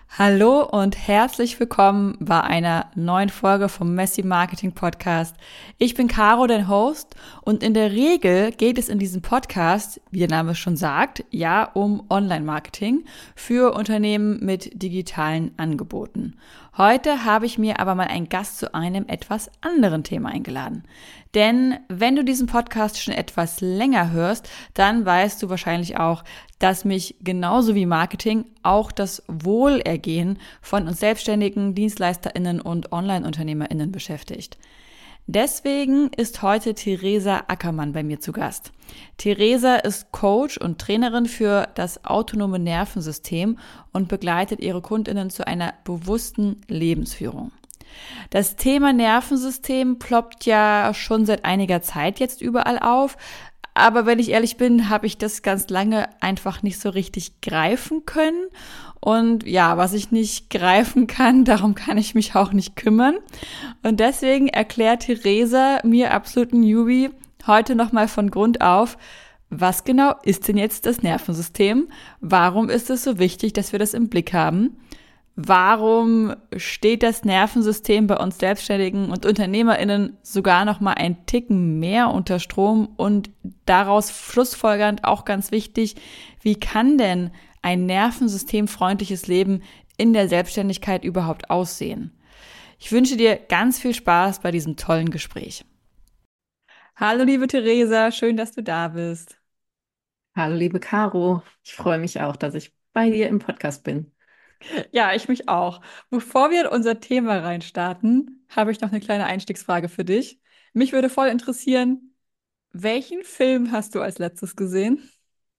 Hallo und herzlich willkommen bei einer neuen Folge vom Messy Marketing Podcast. Ich bin Caro, dein Host, und in der Regel geht es in diesem Podcast, wie der Name schon sagt, ja um Online-Marketing für Unternehmen mit digitalen Angeboten. Heute habe ich mir aber mal einen Gast zu einem etwas anderen Thema eingeladen. Denn wenn du diesen Podcast schon etwas länger hörst, dann weißt du wahrscheinlich auch, dass mich genauso wie Marketing auch das Wohlergehen von uns Selbstständigen, DienstleisterInnen und Online-UnternehmerInnen beschäftigt. Deswegen ist heute Theresa Ackermann bei mir zu Gast. Theresa ist Coach und Trainerin für das autonome Nervensystem und begleitet ihre KundInnen zu einer bewussten Lebensführung. Das Thema Nervensystem ploppt ja schon seit einiger Zeit jetzt überall auf. Aber wenn ich ehrlich bin, habe ich das ganz lange einfach nicht so richtig greifen können. Und ja, was ich nicht greifen kann, darum kann ich mich auch nicht kümmern. Und deswegen erklärt Theresa mir, absoluten Newbie, heute nochmal von Grund auf, was genau ist denn jetzt das Nervensystem? Warum ist es so wichtig, dass wir das im Blick haben? Warum steht das Nervensystem bei uns Selbstständigen und UnternehmerInnen sogar noch mal ein Ticken mehr unter Strom? Und daraus schlussfolgernd auch ganz wichtig, wie kann denn ein nervensystemfreundliches Leben in der Selbstständigkeit überhaupt aussehen? Ich wünsche dir ganz viel Spaß bei diesem tollen Gespräch. Hallo liebe Theresa, schön, dass du da bist. Hallo, liebe Caro. Ich freue mich auch, dass ich bei dir im Podcast bin. Ja, ich mich auch. Bevor wir in unser Thema reinstarten, habe ich noch eine kleine Einstiegsfrage für dich. Mich würde voll interessieren, welchen Film hast du als letztes gesehen?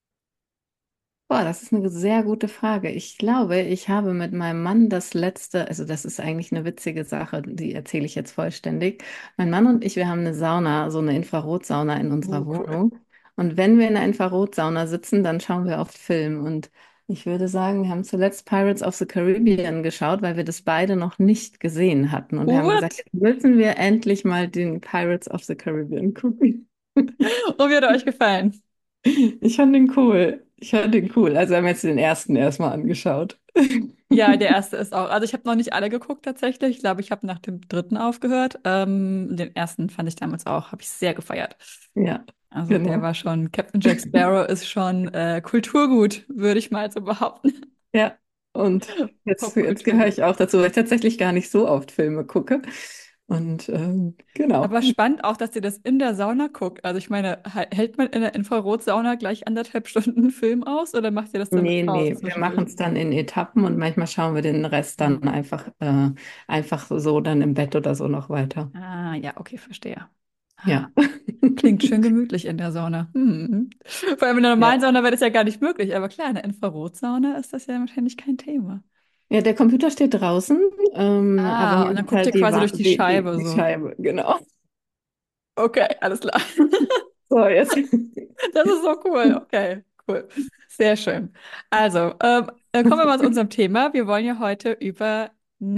Boah, das ist eine sehr gute Frage. Ich glaube, ich habe mit meinem Mann das letzte, also das ist eigentlich eine witzige Sache, die erzähle ich jetzt vollständig. Mein Mann und ich, wir haben eine Sauna, so eine Infrarotsauna in Oh, unserer cool. Wohnung. Und wenn wir in der Infrarotsauna sitzen, dann schauen wir oft Film. Und ich würde sagen, wir haben zuletzt Pirates of the Caribbean geschaut, weil wir das beide noch nicht gesehen hatten. Und wir haben gesagt, What? jetzt müssen wir endlich mal den Pirates of the Caribbean gucken. Und wie hat er euch gefallen? Ich fand den cool. Ich fand den cool. Also haben wir jetzt den ersten erstmal angeschaut. Ja, der erste ist auch. Also ich habe noch nicht alle geguckt tatsächlich. Ich glaube, ich habe nach dem dritten aufgehört. Den ersten fand ich damals auch, habe ich sehr gefeiert. Ja, Also der genau. war schon, Captain Jack Sparrow ist schon Kulturgut, würde ich mal so behaupten. Ja, und jetzt gehöre Popkulturgut. ich auch dazu, weil ich tatsächlich gar nicht so oft Filme gucke. Und genau. Aber spannend auch, dass ihr das in der Sauna guckt. Also ich meine, hält man in der Infrarotsauna gleich 1,5 Stunden Film aus oder macht ihr das dann mit Nee, Pause nee, wir machen zwischendurch? es dann in Etappen und manchmal schauen wir den Rest dann Hm. einfach so dann im Bett oder so noch weiter. Ah, ja, okay, verstehe. Ah, Ja. klingt schön gemütlich in der Sauna. Hm. Vor allem in der normalen Ja. Sauna wäre das ja gar nicht möglich. Aber klar, in der Infrarotsauna ist das ja wahrscheinlich kein Thema. Ja, der Computer steht draußen, aber Ah, man und dann hat guckt ihr halt die, quasi durch die Scheibe die so. Scheibe, genau. Okay, alles klar. So, jetzt. Das ist so cool. Okay, cool. Sehr schön. Also, kommen wir mal zu unserem Thema. Wir wollen ja heute über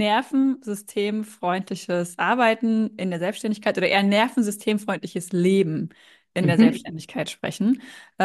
nervensystemfreundliches Arbeiten in der Selbstständigkeit oder eher nervensystemfreundliches Leben in der Mhm. Selbstständigkeit sprechen.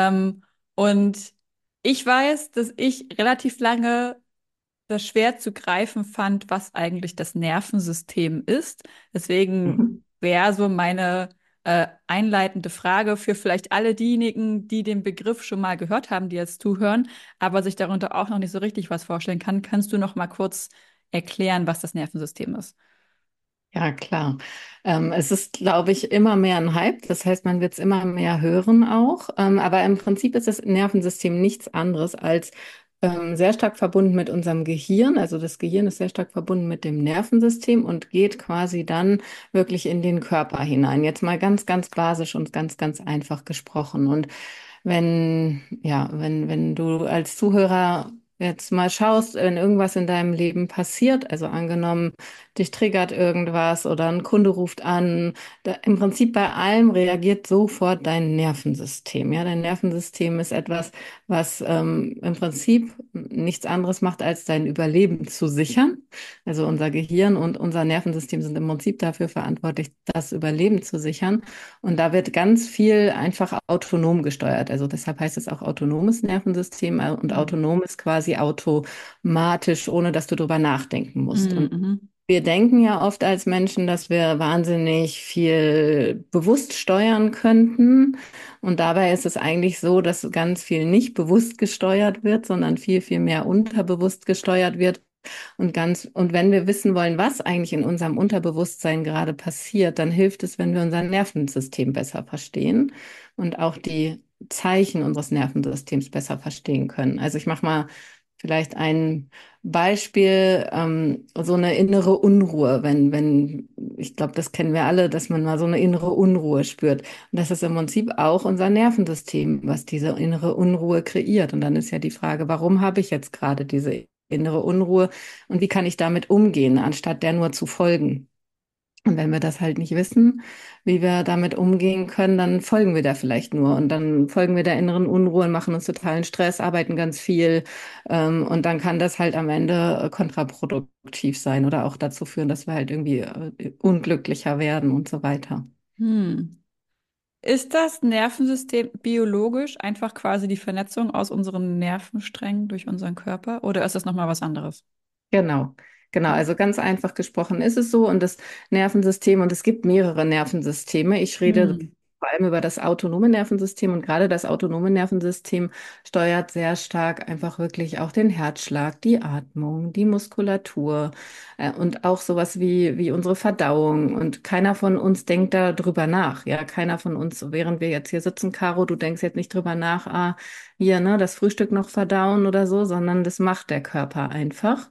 Und ich weiß, dass ich relativ lange das schwer zu greifen fand, was eigentlich das Nervensystem ist. Deswegen Mhm. wäre so meine einleitende Frage für vielleicht alle diejenigen, die den Begriff schon mal gehört haben, die jetzt zuhören, aber sich darunter auch noch nicht so richtig was vorstellen kann. Kannst du noch mal kurz erklären, was das Nervensystem ist? Ja, klar. Es ist, glaube ich, immer mehr ein Hype. Das heißt, man wird es immer mehr hören auch. Aber im Prinzip ist das Nervensystem nichts anderes als sehr stark verbunden mit unserem Gehirn. Also das Gehirn ist sehr stark verbunden mit dem Nervensystem und geht quasi dann wirklich in den Körper hinein. Jetzt mal ganz, ganz basisch und ganz, ganz einfach gesprochen. Und wenn du als Zuhörer jetzt mal schaust, wenn irgendwas in deinem Leben passiert, also angenommen, dich triggert irgendwas oder ein Kunde ruft an. Im Prinzip bei allem reagiert sofort dein Nervensystem. Ja, dein Nervensystem ist etwas, was im Prinzip nichts anderes macht, als dein Überleben zu sichern. Also unser Gehirn und unser Nervensystem sind im Prinzip dafür verantwortlich, das Überleben zu sichern. Und da wird ganz viel einfach autonom gesteuert. Also deshalb heißt es auch autonomes Nervensystem. Und Hm. autonom ist quasi quasi automatisch, ohne dass du drüber nachdenken musst. Und Mhm. wir denken ja oft als Menschen, dass wir wahnsinnig viel bewusst steuern könnten. Und dabei ist es eigentlich so, dass ganz viel nicht bewusst gesteuert wird, sondern viel, viel mehr unterbewusst gesteuert wird. Und wenn wir wissen wollen, was eigentlich in unserem Unterbewusstsein gerade passiert, dann hilft es, wenn wir unser Nervensystem besser verstehen und auch die Zeichen unseres Nervensystems besser verstehen können. Also ich mache mal vielleicht ein Beispiel, so eine innere Unruhe, ich glaube, das kennen wir alle, dass man mal so eine innere Unruhe spürt. Und das ist im Prinzip auch unser Nervensystem, was diese innere Unruhe kreiert. Und dann ist ja die Frage, warum habe ich jetzt gerade diese innere Unruhe und wie kann ich damit umgehen, anstatt der nur zu folgen? Und wenn wir das halt nicht wissen, wie wir damit umgehen können, dann folgen wir da vielleicht nur und dann folgen wir der inneren Unruhe und machen uns totalen Stress, arbeiten ganz viel, und dann kann das halt am Ende kontraproduktiv sein oder auch dazu führen, dass wir halt irgendwie unglücklicher werden und so weiter. Hm. Ist das Nervensystem biologisch einfach quasi die Vernetzung aus unseren Nervensträngen durch unseren Körper oder ist das nochmal was anderes? Genau, genau. Also ganz einfach gesprochen ist es so und das Nervensystem, und es gibt mehrere Nervensysteme. Ich rede Hm. vor allem über das autonome Nervensystem und gerade das autonome Nervensystem steuert sehr stark einfach wirklich auch den Herzschlag, die Atmung, die Muskulatur, und auch sowas wie unsere Verdauung. Und keiner von uns denkt da drüber nach. Ja, keiner von uns, während wir jetzt hier sitzen, Caro, du denkst jetzt nicht drüber nach, hier, ne, das Frühstück noch verdauen oder so, sondern das macht der Körper einfach.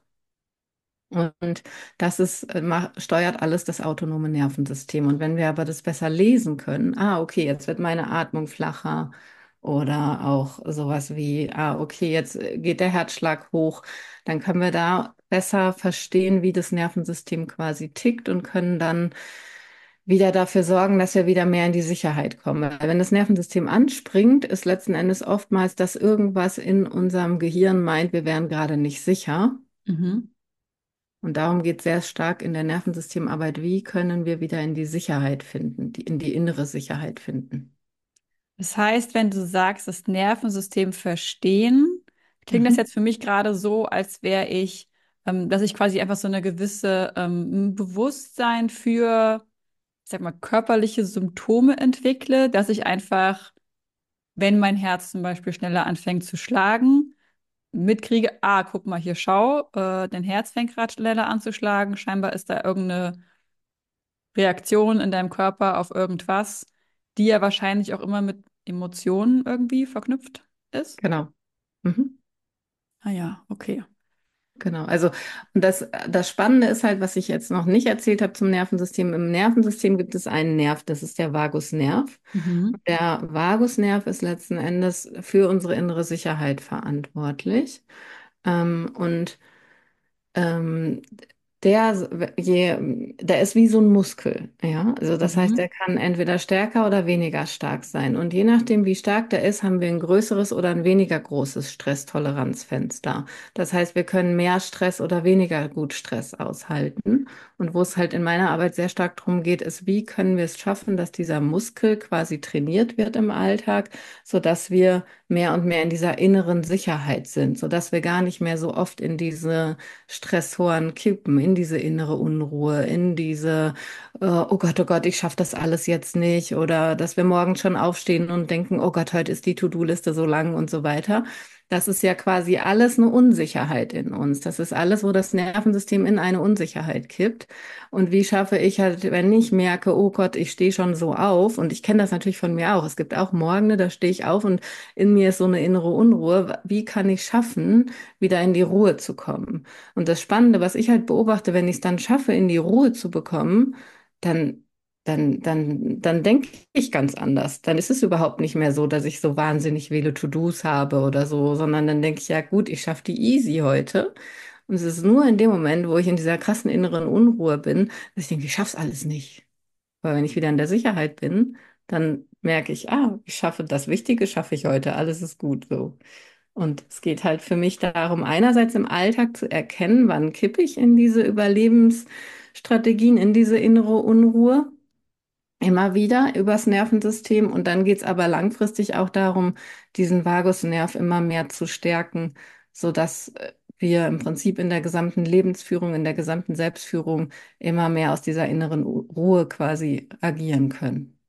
Und steuert alles das autonome Nervensystem. Und wenn wir aber das besser lesen können, okay, jetzt wird meine Atmung flacher oder auch sowas wie, okay, jetzt geht der Herzschlag hoch, dann können wir da besser verstehen, wie das Nervensystem quasi tickt und können dann wieder dafür sorgen, dass wir wieder mehr in die Sicherheit kommen. Weil wenn das Nervensystem anspringt, ist letzten Endes oftmals, dass irgendwas in unserem Gehirn meint, wir wären gerade nicht sicher. Mhm. Und darum geht es sehr stark in der Nervensystemarbeit. Wie können wir wieder in die Sicherheit finden, in die innere Sicherheit finden? Das heißt, wenn du sagst, das Nervensystem verstehen, klingt das Mhm. jetzt für mich gerade so, als wäre ich, dass ich quasi einfach so eine gewisse Bewusstsein für, ich sag mal, körperliche Symptome entwickle, dass ich einfach, wenn mein Herz zum Beispiel schneller anfängt zu schlagen, mitkriege, guck mal hier, schau, dein Herz fängt gerade schneller an zu schlagen, scheinbar ist da irgendeine Reaktion in deinem Körper auf irgendwas, die ja wahrscheinlich auch immer mit Emotionen irgendwie verknüpft ist. Genau. Mhm. Ah ja, okay. Genau. Also, und das Spannende ist halt, was ich jetzt noch nicht erzählt habe zum Nervensystem. Im Nervensystem gibt es einen Nerv, das ist der Vagusnerv. Mhm. Der Vagusnerv ist letzten Endes für unsere innere Sicherheit verantwortlich. Und Ähm, der ist wie so ein Muskel, ja. Also das heißt, der Mhm. kann entweder stärker oder weniger stark sein. Und je nachdem, wie stark der ist, haben wir ein größeres oder ein weniger großes Stresstoleranzfenster. Das heißt, wir können mehr Stress oder weniger gut Stress aushalten. Und wo es halt in meiner Arbeit sehr stark darum geht, ist, wie können wir es schaffen, dass dieser Muskel quasi trainiert wird im Alltag, sodass wir mehr und mehr in dieser inneren Sicherheit sind, sodass wir gar nicht mehr so oft in diese Stressoren kippen, in diese innere Unruhe, in diese, oh Gott, ich schaffe das alles jetzt nicht, oder dass wir morgens schon aufstehen und denken, oh Gott, heute ist die To-Do-Liste so lang und so weiter. Das ist ja quasi alles eine Unsicherheit in uns. Das ist alles, wo das Nervensystem in eine Unsicherheit kippt. Und wie schaffe ich halt, wenn ich merke, oh Gott, ich stehe schon so auf, und ich kenne das natürlich von mir auch. Es gibt auch Morgen, da stehe ich auf und in mir ist so eine innere Unruhe. Wie kann ich schaffen, wieder in die Ruhe zu kommen? Und das Spannende, was ich halt beobachte, wenn ich es dann schaffe, in die Ruhe zu bekommen, dann, dann denke ich ganz anders. Dann ist es überhaupt nicht mehr so, dass ich so wahnsinnig viele To-Dos habe oder so, sondern dann denke ich, ja gut, ich schaffe die easy heute. Und es ist nur in dem Moment, wo ich in dieser krassen inneren Unruhe bin, dass ich denke, ich schaff's alles nicht. Aber wenn ich wieder in der Sicherheit bin, dann merke ich, ich schaffe das Wichtige, schaffe ich heute, alles ist gut so. Und es geht halt für mich darum, einerseits im Alltag zu erkennen, wann kippe ich in diese Überlebensstrategien, in diese innere Unruhe, immer wieder übers Nervensystem. Und dann geht es aber langfristig auch darum, diesen Vagusnerv immer mehr zu stärken, sodass wir im Prinzip in der gesamten Lebensführung, in der gesamten Selbstführung immer mehr aus dieser inneren Ruhe quasi agieren können.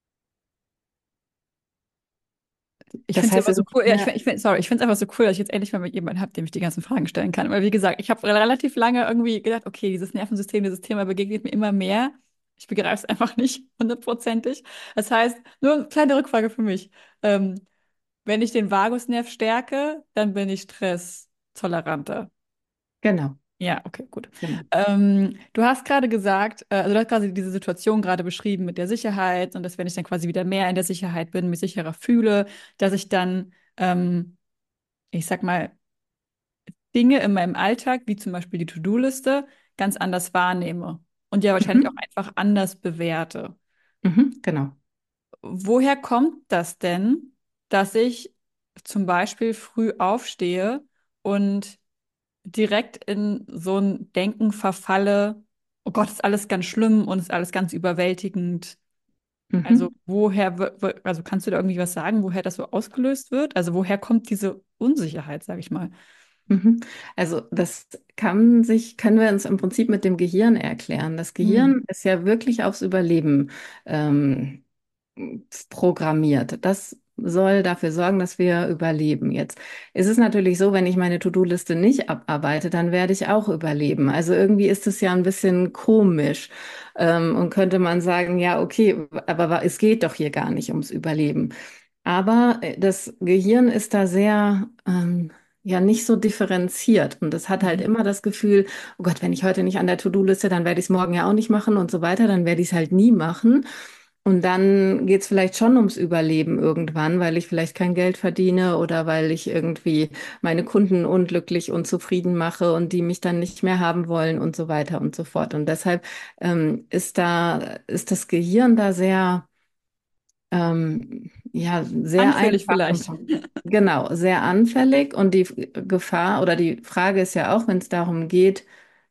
Ich Das finde es heißt, einfach es so ist cool. Ja, mehr, sorry, ich finde es einfach so cool, dass ich jetzt endlich mal mit jemandem habe, dem ich die ganzen Fragen stellen kann. Weil wie gesagt, ich habe relativ lange irgendwie gedacht, okay, dieses Nervensystem, dieses Thema begegnet mir immer mehr. Ich begreife es einfach nicht hundertprozentig. Das heißt, nur eine kleine Rückfrage für mich. Ähm, Wenn ich den Vagusnerv stärke, dann bin ich stresstoleranter. genau, Ja, okay, gut. genau. Du hast gerade gesagt, also du hast quasi diese Situation gerade beschrieben mit der Sicherheit und dass wenn ich dann quasi wieder mehr in der Sicherheit bin, mich sicherer fühle, dass ich dann, ich sag mal, Dinge in meinem Alltag, wie zum Beispiel die To-Do-Liste, ganz anders wahrnehme und ja wahrscheinlich auch Mhm. einfach anders bewerte. Mhm. Genau. Woher kommt das denn, dass ich zum Beispiel früh aufstehe und direkt in so ein Denken verfalle, oh Gott, ist alles ganz schlimm und ist alles ganz überwältigend. Also Mhm. also kannst du da irgendwie was sagen, woher das so ausgelöst wird? Also woher kommt diese Unsicherheit, sage ich mal? Mhm. Also das können wir uns im Prinzip mit dem Gehirn erklären. Das Hm. Gehirn ist ja wirklich aufs Überleben ähm, programmiert. Das soll dafür sorgen, dass wir überleben. Jetzt ist es natürlich so, wenn ich meine To-Do-Liste nicht abarbeite, dann werde ich auch überleben. Also irgendwie ist es ja ein bisschen komisch. Und könnte man sagen, ja, okay, aber es geht doch hier gar nicht ums Überleben. Aber das Gehirn ist da sehr, ja, nicht so differenziert. Und es hat halt Mhm. immer das Gefühl, oh Gott, wenn ich heute nicht an der To-Do-Liste, dann werde ich es morgen ja auch nicht machen und so weiter, dann werde ich es halt nie machen. Und dann geht es vielleicht schon ums Überleben irgendwann, weil ich vielleicht kein Geld verdiene oder weil ich irgendwie meine Kunden unglücklich und zufrieden mache und die mich dann nicht mehr haben wollen und so weiter und so fort. Und deshalb ist das Gehirn da sehr ja, sehr Anfällig einfach vielleicht. genau, sehr anfällig. Und die Gefahr oder die Frage ist ja auch, wenn es darum geht,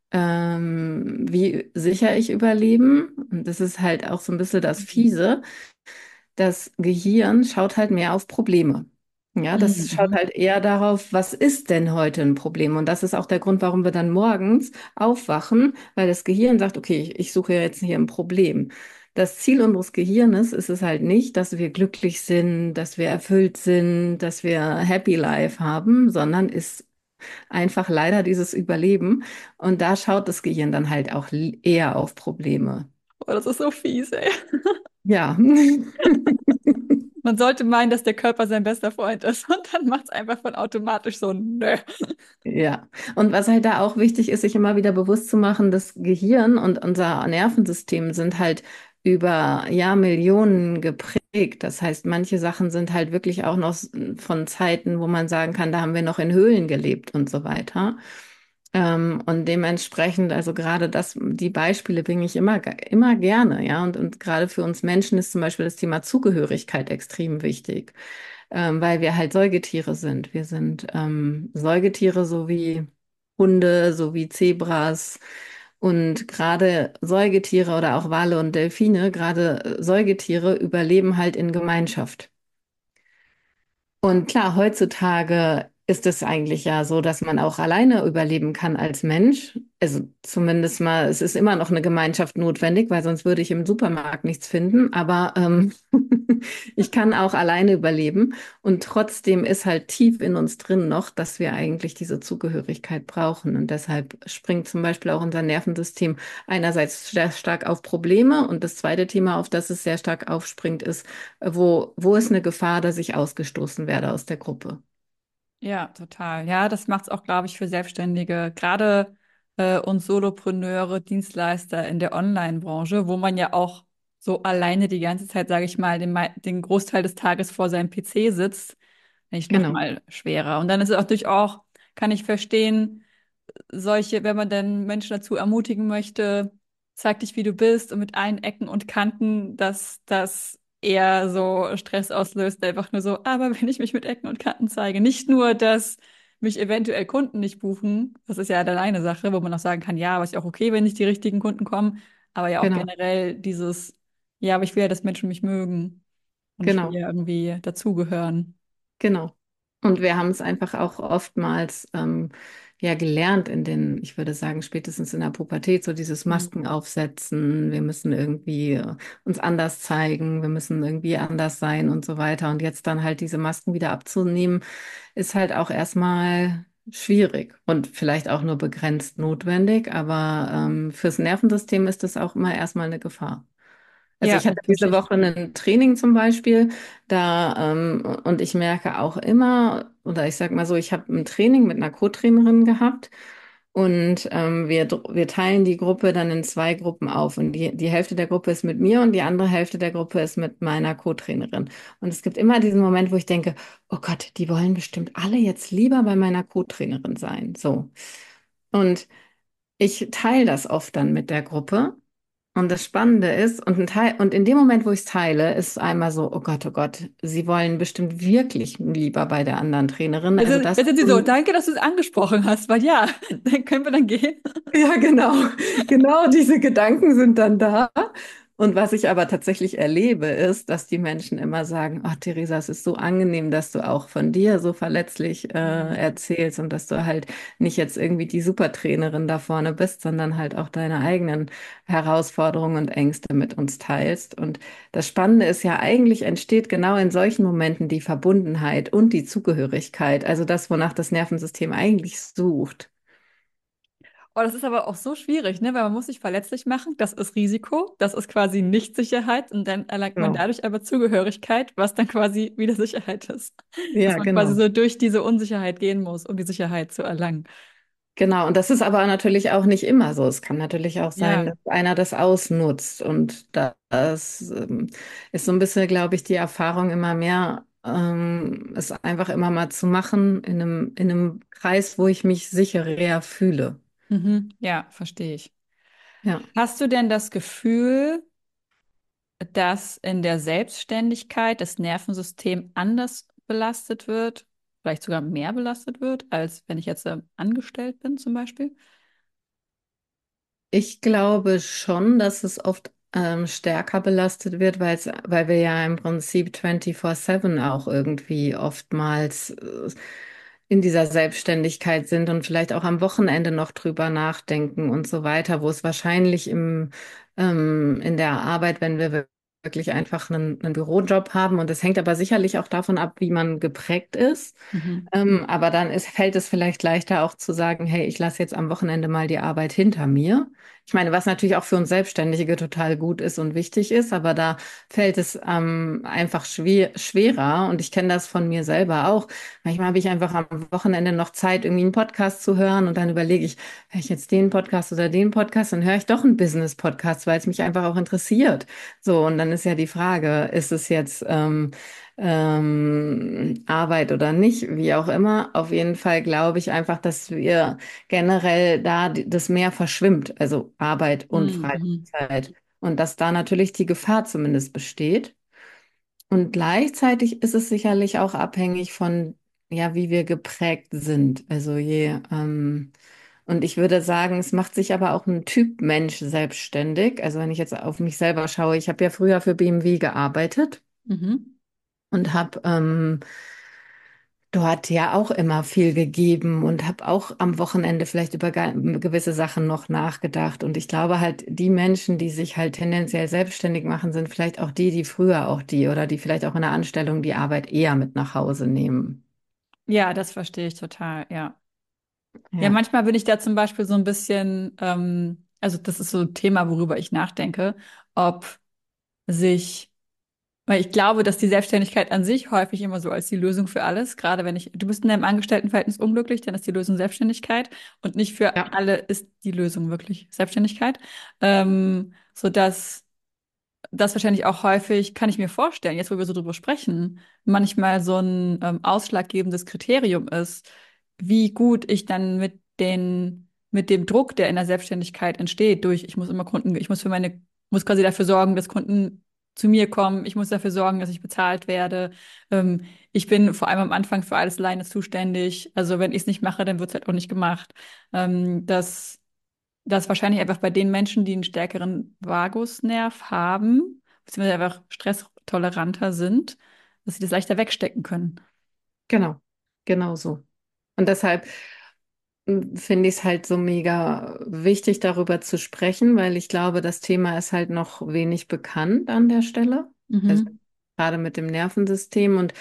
wie sicher ich überleben. Und das ist halt auch so ein bisschen das Fiese. Das Gehirn schaut halt mehr auf Probleme. Ja, das schaut Mhm. halt eher darauf, was ist denn heute ein Problem? Und das ist auch der Grund, warum wir dann morgens aufwachen, weil das Gehirn sagt, okay, ich suche ja jetzt hier ein Problem. Das Ziel unseres Gehirnes ist es halt nicht, dass wir glücklich sind, dass wir erfüllt sind, dass wir Happy Life haben, sondern ist einfach leider dieses Überleben. Und da schaut das Gehirn dann halt auch eher auf Probleme. Oh, das ist so fies, ey. Ja. Man sollte meinen, dass der Körper sein bester Freund ist und dann macht es einfach von automatisch so, nö. Ja, und was halt da auch wichtig ist, sich immer wieder bewusst zu machen, das Gehirn und unser Nervensystem sind halt über Jahrmillionen geprägt. Das heißt, manche Sachen sind halt wirklich auch noch von Zeiten, wo man sagen kann, da haben wir noch in Höhlen gelebt und so weiter. Und dementsprechend, also gerade die Beispiele bringe ich immer gerne, ja. Und gerade für uns Menschen ist zum Beispiel das Thema Zugehörigkeit extrem wichtig, weil wir halt Säugetiere sind. Wir sind Säugetiere so wie Hunde, so wie Zebras. Und gerade Säugetiere oder auch Wale und Delfine, gerade Säugetiere überleben halt in Gemeinschaft. Und klar, heutzutage ist es eigentlich ja so, dass man auch alleine überleben kann als Mensch. Also zumindest mal, es ist immer noch eine Gemeinschaft notwendig, weil sonst würde ich im Supermarkt nichts finden. Aber ich kann auch alleine überleben. Und trotzdem ist halt tief in uns drin noch, dass wir eigentlich diese Zugehörigkeit brauchen. Und deshalb springt zum Beispiel auch unser Nervensystem einerseits sehr stark auf Probleme. Und das zweite Thema, auf das es sehr stark aufspringt, ist, wo ist eine Gefahr, dass ich ausgestoßen werde aus der Gruppe? Ja, total. Ja, das macht es auch, glaube ich, für Selbstständige, gerade und Solopreneure, Dienstleister in der Online-Branche, wo man ja auch so alleine die ganze Zeit, sage ich mal, den Großteil des Tages vor seinem PC sitzt, nicht noch Genau, mal schwerer. Und dann ist es natürlich auch, kann ich verstehen, wenn man dann Menschen dazu ermutigen möchte, zeig dich, wie du bist und mit allen Ecken und Kanten, dass das eher so Stress auslöst, einfach nur so, aber wenn ich mich mit Ecken und Kanten zeige, nicht nur, dass mich eventuell Kunden nicht buchen, das ist ja dann eine Sache, wo man auch sagen kann, ja, aber ist ja auch okay, wenn nicht die richtigen Kunden kommen, aber ja auch genau, generell dieses, ja, aber ich will ja, dass Menschen mich mögen und ich will genau, ja irgendwie dazugehören. genau. Und wir haben es einfach auch oftmals ja gelernt ich würde sagen, spätestens in der Pubertät, so dieses Mhm. Masken aufsetzen, wir müssen irgendwie uns anders zeigen, wir müssen irgendwie anders sein und so weiter. Und jetzt dann halt diese Masken wieder abzunehmen, ist halt auch erstmal schwierig und vielleicht auch nur begrenzt notwendig, aber fürs Nervensystem ist das auch immer erstmal eine Gefahr. Also Ja, ich hatte das diese verstehe ich. Woche ein Training zum Beispiel, und ich merke auch immer, oder ich sag mal so, ich habe ein Training mit einer Co-Trainerin gehabt und wir teilen die Gruppe dann in zwei Gruppen auf und die Hälfte der Gruppe ist mit mir und die andere Hälfte der Gruppe ist mit meiner Co-Trainerin. Und es gibt immer diesen Moment, wo ich denke, oh Gott, die wollen bestimmt alle jetzt lieber bei meiner Co-Trainerin sein. So. Und ich teile das oft dann mit der Gruppe. Und das Spannende ist, und in dem Moment, wo ich es teile, ist einmal so, oh Gott, sie wollen bestimmt wirklich lieber bei der anderen Trainerin. Also das, Jetzt sind sie so, danke, dass du es angesprochen hast, weil ja, dann können wir dann gehen. ja, genau, genau diese Gedanken sind dann da. Und was ich aber tatsächlich erlebe, ist, dass die Menschen immer sagen, oh, Theresa, es ist so angenehm, dass du auch von dir so verletzlich Mhm. erzählst und dass du halt nicht jetzt irgendwie die Supertrainerin da vorne bist, sondern halt auch deine eigenen Herausforderungen und Ängste mit uns teilst. Und das Spannende ist ja, eigentlich entsteht genau in solchen Momenten die Verbundenheit und die Zugehörigkeit, also das, wonach das Nervensystem eigentlich sucht. Oh, das ist aber auch so schwierig, ne? Weil man muss sich verletzlich machen. Das ist Risiko. Das ist quasi Nicht-Sicherheit. Und dann erlangt man Genau. dadurch aber Zugehörigkeit, was dann quasi wieder Sicherheit ist. Dass Ja, man quasi genau. so durch diese Unsicherheit gehen muss, um die Sicherheit zu erlangen. Genau, und das ist aber natürlich auch nicht immer so. Es kann natürlich auch sein, Ja. dass einer das ausnutzt. Und das ist so ein bisschen, glaube ich, die Erfahrung immer mehr, es einfach immer mal zu machen in einem Kreis, wo ich mich sicherer fühle. Mhm. Ja, verstehe ich. Ja. Hast du denn das Gefühl, dass in der Selbstständigkeit das Nervensystem anders belastet wird, vielleicht sogar mehr belastet wird, als wenn ich jetzt angestellt bin zum Beispiel? Ich glaube schon, dass es oft stärker belastet wird, weil wir ja im Prinzip 24/7 auch irgendwie oftmals in dieser Selbstständigkeit sind und vielleicht auch am Wochenende noch drüber nachdenken und so weiter, wo es wahrscheinlich in der Arbeit, wenn wir wirklich einfach einen Bürojob haben, und es hängt aber sicherlich auch davon ab, wie man geprägt ist. Mhm. Aber fällt es vielleicht leichter auch zu sagen, hey, ich lasse jetzt am Wochenende mal die Arbeit hinter mir. Ich meine, was natürlich auch für uns Selbstständige total gut ist und wichtig ist, aber da fällt es einfach schwerer. Und ich kenne das von mir selber auch. Manchmal habe ich einfach am Wochenende noch Zeit, irgendwie einen Podcast zu hören und dann überlege ich, höre ich jetzt den Podcast oder den Podcast, dann höre ich doch einen Business-Podcast, weil es mich einfach auch interessiert. So, und dann ist ja die Frage, ist es jetzt Arbeit oder nicht, wie auch immer. Auf jeden Fall glaube ich einfach, dass wir generell das mehr verschwimmt, also Arbeit und Mhm. Freizeit. Und dass da natürlich die Gefahr zumindest besteht. Und gleichzeitig ist es sicherlich auch abhängig von, ja, wie wir geprägt sind. Und ich würde sagen, es macht sich aber auch ein Typ Mensch selbstständig. Also wenn ich jetzt auf mich selber schaue, ich habe ja früher für BMW gearbeitet Mhm. und habe dort ja auch immer viel gegeben und habe auch am Wochenende vielleicht über gewisse Sachen noch nachgedacht. Und ich glaube halt, die Menschen, die sich halt tendenziell selbstständig machen, sind vielleicht auch die früher auch die oder die vielleicht auch in der Anstellung die Arbeit eher mit nach Hause nehmen. Ja, das verstehe ich total, ja. Ja, Ja, manchmal bin ich da zum Beispiel so ein bisschen, also das ist so ein Thema, worüber ich nachdenke, ob sich, weil ich glaube, dass die Selbstständigkeit an sich häufig immer so als die Lösung für alles, gerade wenn du bist in deinem Angestelltenverhältnis unglücklich, dann ist die Lösung Selbstständigkeit und nicht für ja, alle ist die Lösung wirklich Selbstständigkeit, sodass das wahrscheinlich auch häufig, kann ich mir vorstellen, jetzt wo wir so drüber sprechen, manchmal so ein ausschlaggebendes Kriterium ist, wie gut ich dann mit dem Druck, der in der Selbstständigkeit entsteht, durch, ich muss immer Kunden, ich muss muss quasi dafür sorgen, dass Kunden zu mir kommen, ich muss dafür sorgen, dass ich bezahlt werde. Ich bin vor allem am Anfang für alles alleine zuständig. Also wenn ich es nicht mache, dann wird es halt auch nicht gemacht. Das dass wahrscheinlich einfach bei den Menschen, die einen stärkeren Vagusnerv haben, beziehungsweise einfach stresstoleranter sind, dass sie das leichter wegstecken können. genau. Genau so. Und deshalb finde ich es halt so mega wichtig, darüber zu sprechen, weil ich glaube, das Thema ist halt noch wenig bekannt an der Stelle. Also Mhm. gerade mit dem Nervensystem. Und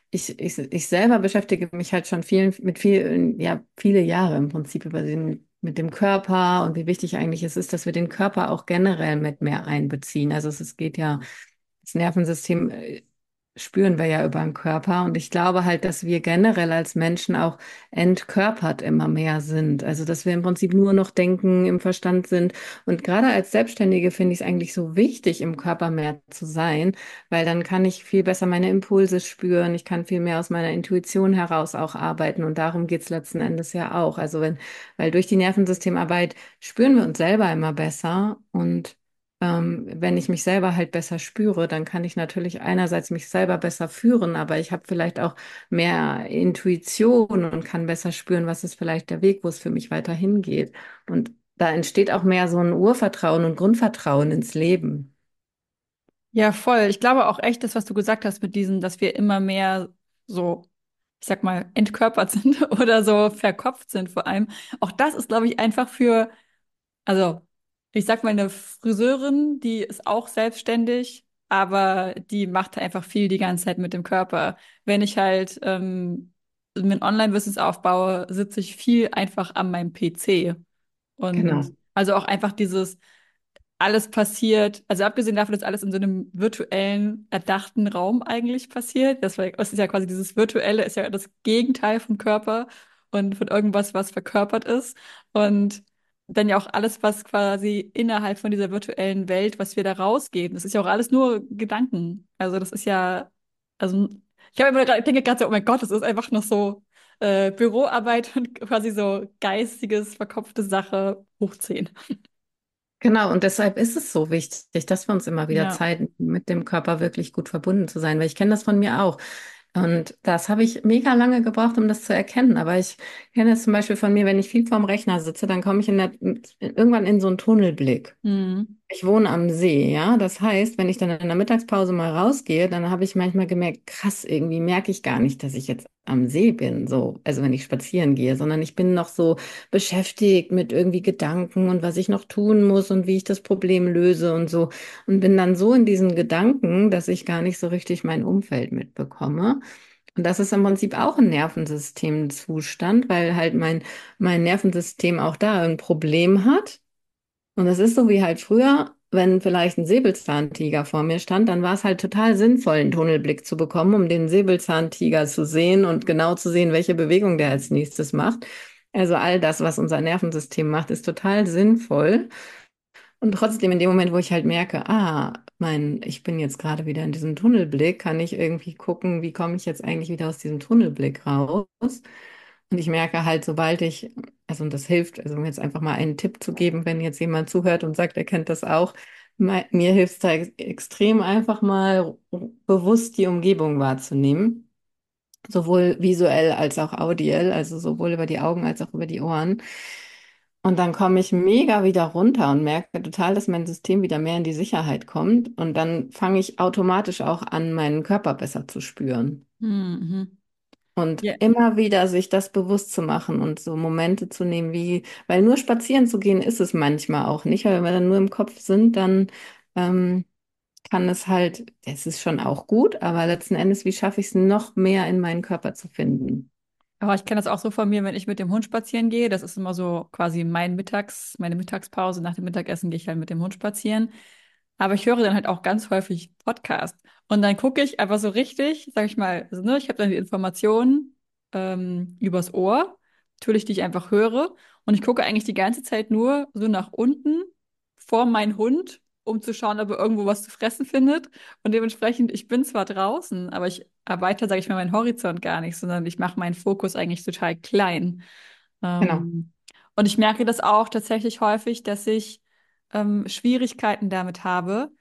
ich selber beschäftige mich halt schon vielen, ja, viele Jahre im Prinzip mit dem Körper und wie wichtig eigentlich es ist, dass wir den Körper auch generell mit mehr einbeziehen. Also es geht ja, das Nervensystem spüren wir ja über den Körper. Und ich glaube halt, dass wir generell als Menschen auch entkörpert immer mehr sind. Also, dass wir im Prinzip nur noch denken, im Verstand sind. Und gerade als Selbstständige finde ich es eigentlich so wichtig, im Körper mehr zu sein, weil dann kann ich viel besser meine Impulse spüren. Ich kann viel mehr aus meiner Intuition heraus auch arbeiten. Und darum geht es letzten Endes ja auch. Weil durch die Nervensystemarbeit spüren wir uns selber immer besser und wenn ich mich selber halt besser spüre, dann kann ich natürlich einerseits mich selber besser führen, aber ich habe vielleicht auch mehr Intuition und kann besser spüren, was ist vielleicht der Weg, wo es für mich weiterhin geht. Und da entsteht auch mehr so ein Urvertrauen und Grundvertrauen ins Leben. Ja, voll. Ich glaube auch echt, das, was du gesagt hast mit diesem, dass wir immer mehr so, ich sag mal, entkörpert sind oder so verkopft sind vor allem. Auch das ist, glaube ich, einfach für, also, ich sag mal, eine Friseurin, die ist auch selbstständig, aber die macht einfach viel die ganze Zeit mit dem Körper. Wenn ich halt mit Online-Business aufbaue, sitze ich viel einfach an meinem PC. Und Genau, also auch einfach dieses alles passiert, also abgesehen davon, dass alles in so einem virtuellen, erdachten Raum eigentlich passiert. Das ist ja quasi dieses Virtuelle, ist ja das Gegenteil vom Körper und von irgendwas, was verkörpert ist. Und dann ja auch alles, was quasi innerhalb von dieser virtuellen Welt, was wir da rausgeben, das ist ja auch alles nur Gedanken. Also das ist ja, also ich denke gerade so, oh mein Gott, das ist einfach noch so Büroarbeit und quasi so geistiges, verkopfte Sache hochziehen. genau. Und deshalb ist es so wichtig, dass wir uns immer wieder Ja. Zeit nehmen, mit dem Körper wirklich gut verbunden zu sein, weil ich kenne das von mir auch. Und das habe ich mega lange gebraucht, um das zu erkennen. Aber ich kenne es zum Beispiel von mir, wenn ich viel vorm Rechner sitze, dann komme ich irgendwann in so einen Tunnelblick. Mhm. Ich wohne am See, ja. Das heißt, wenn ich dann in der Mittagspause mal rausgehe, dann habe ich manchmal gemerkt, krass, irgendwie merke ich gar nicht, dass ich jetzt am See bin, so, also wenn ich spazieren gehe, sondern ich bin noch so beschäftigt mit irgendwie Gedanken und was ich noch tun muss und wie ich das Problem löse und so und bin dann so in diesen Gedanken, dass ich gar nicht so richtig mein Umfeld mitbekomme. Und das ist im Prinzip auch ein Nervensystemzustand, weil halt mein Nervensystem auch da ein Problem hat. Und das ist so wie halt früher, wenn vielleicht ein Säbelzahntiger vor mir stand, dann war es halt total sinnvoll, einen Tunnelblick zu bekommen, um den Säbelzahntiger zu sehen und genau zu sehen, welche Bewegung der als nächstes macht. Also all das, was unser Nervensystem macht, ist total sinnvoll. Und trotzdem in dem Moment, wo ich halt merke, ich bin jetzt gerade wieder in diesem Tunnelblick, kann ich irgendwie gucken, wie komme ich jetzt eigentlich wieder aus diesem Tunnelblick raus? Und ich merke halt, und das hilft, also um jetzt einfach mal einen Tipp zu geben, wenn jetzt jemand zuhört und sagt, er kennt das auch, mir hilft es da extrem einfach mal bewusst die Umgebung wahrzunehmen, sowohl visuell als auch audiell, also sowohl über die Augen als auch über die Ohren. Und dann komme ich mega wieder runter und merke total, dass mein System wieder mehr in die Sicherheit kommt. Und dann fange ich automatisch auch an, meinen Körper besser zu spüren. Mhm. Und Ja. immer wieder sich das bewusst zu machen und so Momente zu nehmen, weil nur spazieren zu gehen ist es manchmal auch nicht, weil wenn wir dann nur im Kopf sind, dann ähm, es ist schon auch gut, aber letzten Endes, wie schaffe ich es noch mehr in meinen Körper zu finden? Aber ich kenne das auch so von mir, wenn ich mit dem Hund spazieren gehe. Das ist immer so quasi meine Mittagspause. Nach dem Mittagessen gehe ich halt mit dem Hund spazieren. Aber ich höre dann halt auch ganz häufig Podcast. Und dann gucke ich einfach so richtig, sag ich mal, also, ne, ich habe dann die Informationen übers Ohr, natürlich, die ich einfach höre. Und ich gucke eigentlich die ganze Zeit nur so nach unten vor meinen Hund, um zu schauen, ob er irgendwo was zu fressen findet. Und dementsprechend, ich bin zwar draußen, aber ich erweitere, sage ich mal, meinen Horizont gar nicht, sondern ich mache meinen Fokus eigentlich total klein. Genau. Und ich merke das auch tatsächlich häufig, dass ich Schwierigkeiten damit habe,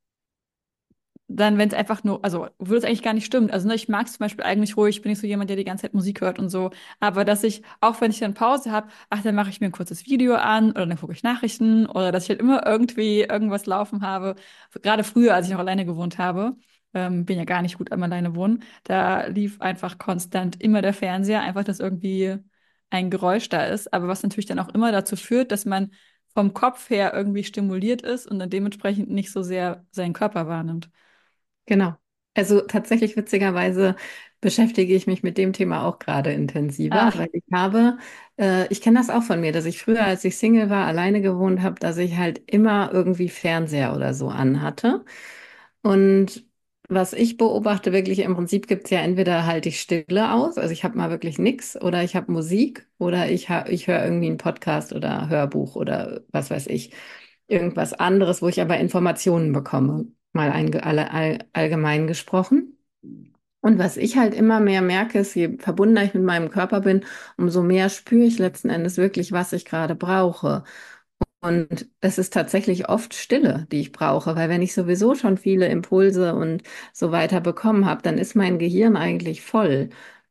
dann, wenn es einfach nur, also, obwohl es eigentlich gar nicht stimmt. Also, ne, ich mag es zum Beispiel eigentlich ruhig, ich bin nicht so jemand, der die ganze Zeit Musik hört und so. Aber dass ich, auch wenn ich dann Pause habe, ach, dann mache ich mir ein kurzes Video an oder dann gucke ich Nachrichten oder dass ich halt immer irgendwie irgendwas laufen habe. Gerade früher, als ich noch alleine gewohnt habe. bin ja gar nicht gut am alleine wohnen. Da lief einfach konstant immer der Fernseher, einfach, dass irgendwie ein Geräusch da ist. Aber was natürlich dann auch immer dazu führt, dass man vom Kopf her irgendwie stimuliert ist und dann dementsprechend nicht so sehr seinen Körper wahrnimmt. Genau. Also tatsächlich witzigerweise beschäftige ich mich mit dem Thema auch gerade intensiver, Ah, weil ich kenne das auch von mir, dass ich früher, als ich Single war, alleine gewohnt habe, dass ich halt immer irgendwie Fernseher oder so anhatte. Und was ich beobachte, wirklich im Prinzip gibt es ja entweder halte ich Stille aus, also ich habe mal wirklich nichts, oder ich habe Musik, oder ich höre irgendwie einen Podcast oder Hörbuch oder was weiß ich, irgendwas anderes, wo ich aber Informationen bekomme, mal allgemein gesprochen. Und was ich halt immer mehr merke, ist, je verbundener ich mit meinem Körper bin, umso mehr spüre ich letzten Endes wirklich, was ich gerade brauche. Und es ist tatsächlich oft Stille, die ich brauche, weil wenn ich sowieso schon viele Impulse und so weiter bekommen habe, dann ist mein Gehirn eigentlich voll.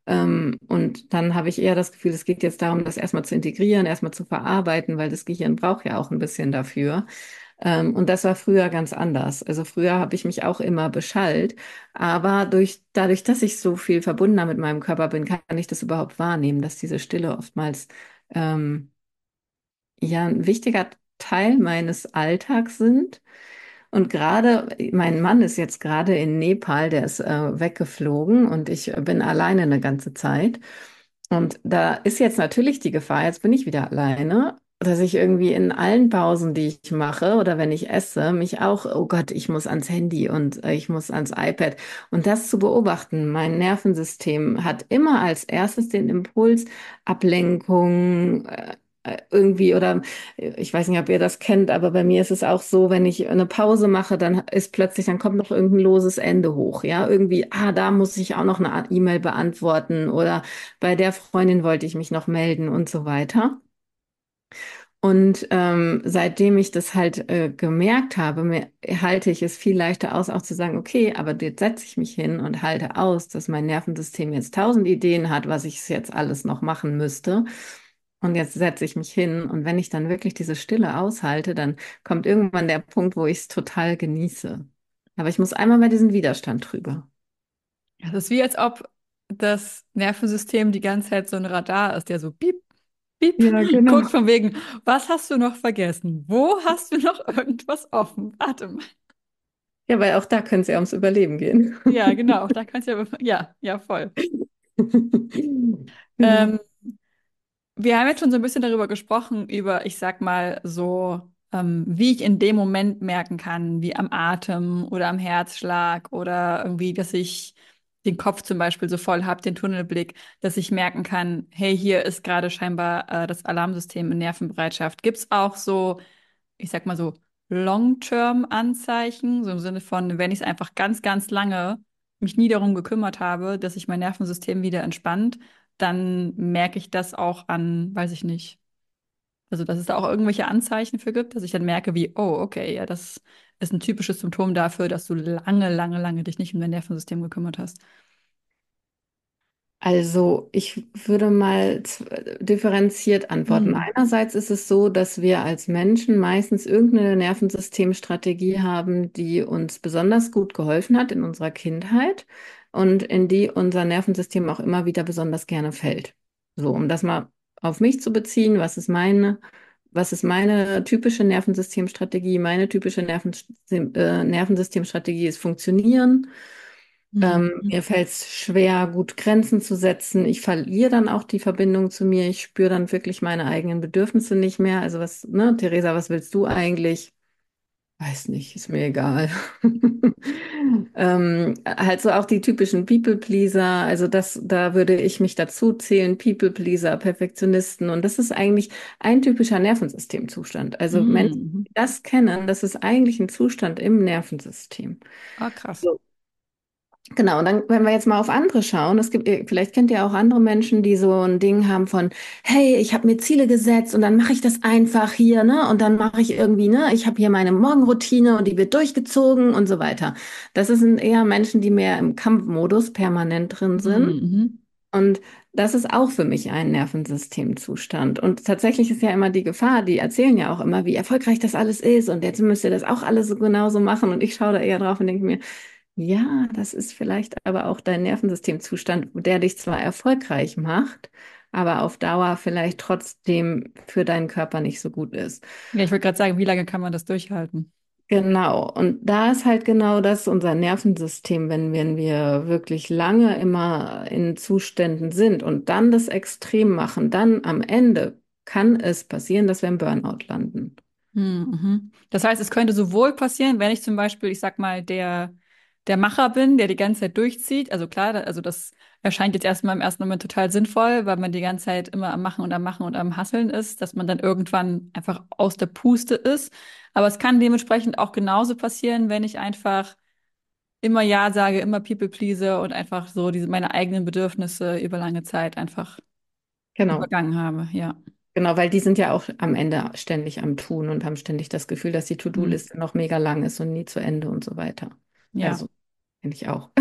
Und dann habe ich eher das Gefühl, es geht jetzt darum, das erstmal zu integrieren, erstmal zu verarbeiten, weil das Gehirn braucht ja auch ein bisschen dafür. Und das war früher ganz anders. Also früher habe ich mich auch immer beschallt, aber dadurch, dass ich so viel verbundener mit meinem Körper bin, kann ich das überhaupt wahrnehmen, dass diese Stille oftmals ähm, ja ein wichtiger Teil meines Alltags sind. Und gerade, mein Mann ist jetzt gerade in Nepal, der ist weggeflogen und ich bin alleine eine ganze Zeit. Und da ist jetzt natürlich die Gefahr, jetzt bin ich wieder alleine, dass ich irgendwie in allen Pausen, die ich mache oder wenn ich esse, mich auch, oh Gott, ich muss ans Handy und ich muss ans iPad. Und das zu beobachten, mein Nervensystem hat immer als erstes den Impuls, Ablenkung, irgendwie oder ich weiß nicht, ob ihr das kennt, aber bei mir ist es auch so, wenn ich eine Pause mache, dann kommt noch irgendein loses Ende hoch, ja, irgendwie, da muss ich auch noch eine Art E-Mail beantworten oder bei der Freundin wollte ich mich noch melden und so weiter. Und seitdem ich das halt gemerkt habe, halte ich es viel leichter aus, auch zu sagen, okay, aber jetzt setze ich mich hin und halte aus, dass mein Nervensystem jetzt 1000 Ideen hat, was ich jetzt alles noch machen müsste. Und jetzt setze ich mich hin und wenn ich dann wirklich diese Stille aushalte, dann kommt irgendwann der Punkt, wo ich es total genieße. Aber ich muss einmal mal diesen Widerstand drüber. das ist wie als ob das Nervensystem die ganze Zeit so ein Radar ist, der so piep, piep, Ja, genau. guckt von wegen, was hast du noch vergessen? Wo hast du noch irgendwas offen? Warte mal. Ja, weil auch da können es ja ums Überleben gehen. Ja, genau, da kannst du ja, voll. Genau. Ähm, Wir haben jetzt schon so ein bisschen darüber gesprochen, über, ich sag mal, so, wie ich in dem Moment merken kann, wie am Atem oder am Herzschlag oder irgendwie, dass ich den Kopf zum Beispiel so voll habe, den Tunnelblick, dass ich merken kann, hey, hier ist gerade scheinbar das Alarmsystem in Nervenbereitschaft. Gibt es auch so, ich sag mal so, Long-Term-Anzeichen, so im Sinne von, wenn ich es einfach ganz, ganz lange mich nie darum gekümmert habe, dass sich mein Nervensystem wieder entspannt, dann merke ich das auch an, weiß ich nicht. Also, dass es da auch irgendwelche Anzeichen für gibt, dass ich dann merke, wie, oh, okay, ja, das ist ein typisches Symptom dafür, dass du lange, lange, lange dich nicht um dein Nervensystem gekümmert hast. Also ich würde mal differenziert antworten. Hm. Einerseits ist es so, dass wir als Menschen meistens irgendeine Nervensystemstrategie haben, die uns besonders gut geholfen hat in unserer Kindheit und in die unser Nervensystem auch immer wieder besonders gerne fällt. So, um das mal auf mich zu beziehen, was ist meine typische Nervensystemstrategie? Meine typische Nervensystemstrategie ist Funktionieren. Hm. Mir fällt es schwer, gut Grenzen zu setzen. Ich verliere dann auch die Verbindung zu mir. Ich spüre dann wirklich meine eigenen Bedürfnisse nicht mehr. Also was, ne, Theresa, was willst du eigentlich? Weiß nicht, ist mir egal. Halt so auch die typischen People-Pleaser. Also da würde ich mich dazu zählen. People-Pleaser, Perfektionisten. Und das ist eigentlich ein typischer Nervensystemzustand. Also Menschen, Hm. die das kennen, das ist eigentlich ein Zustand im Nervensystem. Ah, krass. So. Genau, und dann, wenn wir jetzt mal auf andere schauen, vielleicht kennt ihr auch andere Menschen, die so ein Ding haben von, hey, ich habe mir Ziele gesetzt und dann mache ich das einfach hier, ne? Und dann mache ich irgendwie, ne? Ich habe hier meine Morgenroutine und die wird durchgezogen und so weiter. Sind eher Menschen, die mehr im Kampfmodus permanent drin sind. Mhm. Und das ist auch für mich ein Nervensystemzustand. Und tatsächlich ist ja immer die Gefahr, die erzählen ja auch immer, wie erfolgreich das alles ist und jetzt müsst ihr das auch alles so genauso machen. Und ich schaue da eher drauf und denke mir, Ja, das ist vielleicht aber auch dein Nervensystemzustand, der dich zwar erfolgreich macht, aber auf Dauer vielleicht trotzdem für deinen Körper nicht so gut ist. Ja, ich wollte gerade sagen, wie lange kann man das durchhalten? Genau, und da ist halt genau das unser Nervensystem, wenn wir wirklich lange immer in Zuständen sind und dann das Extrem machen, dann am Ende kann es passieren, dass wir im Burnout landen. Mhm. Das heißt, es könnte sowohl passieren, wenn ich zum Beispiel, ich sag mal, der Macher bin, der die ganze Zeit durchzieht. Also klar, also das erscheint jetzt erstmal im ersten Moment total sinnvoll, weil man die ganze Zeit immer am Machen und am Machen und am Hasseln ist, dass man dann irgendwann einfach aus der Puste ist. Aber es kann dementsprechend auch genauso passieren, wenn ich einfach immer Ja sage, immer People please und einfach so meine eigenen Bedürfnisse über lange Zeit einfach Genau, übergangen habe. Ja. genau, weil die sind ja auch am Ende ständig am Tun und haben ständig das Gefühl, dass die Hm. To-Do-Liste noch mega lang ist und nie zu Ende und so weiter. Ja. Also, finde ich auch.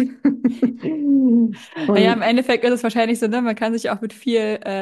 Naja, im Und Endeffekt ist es wahrscheinlich so, ne, man kann sich auch mit viel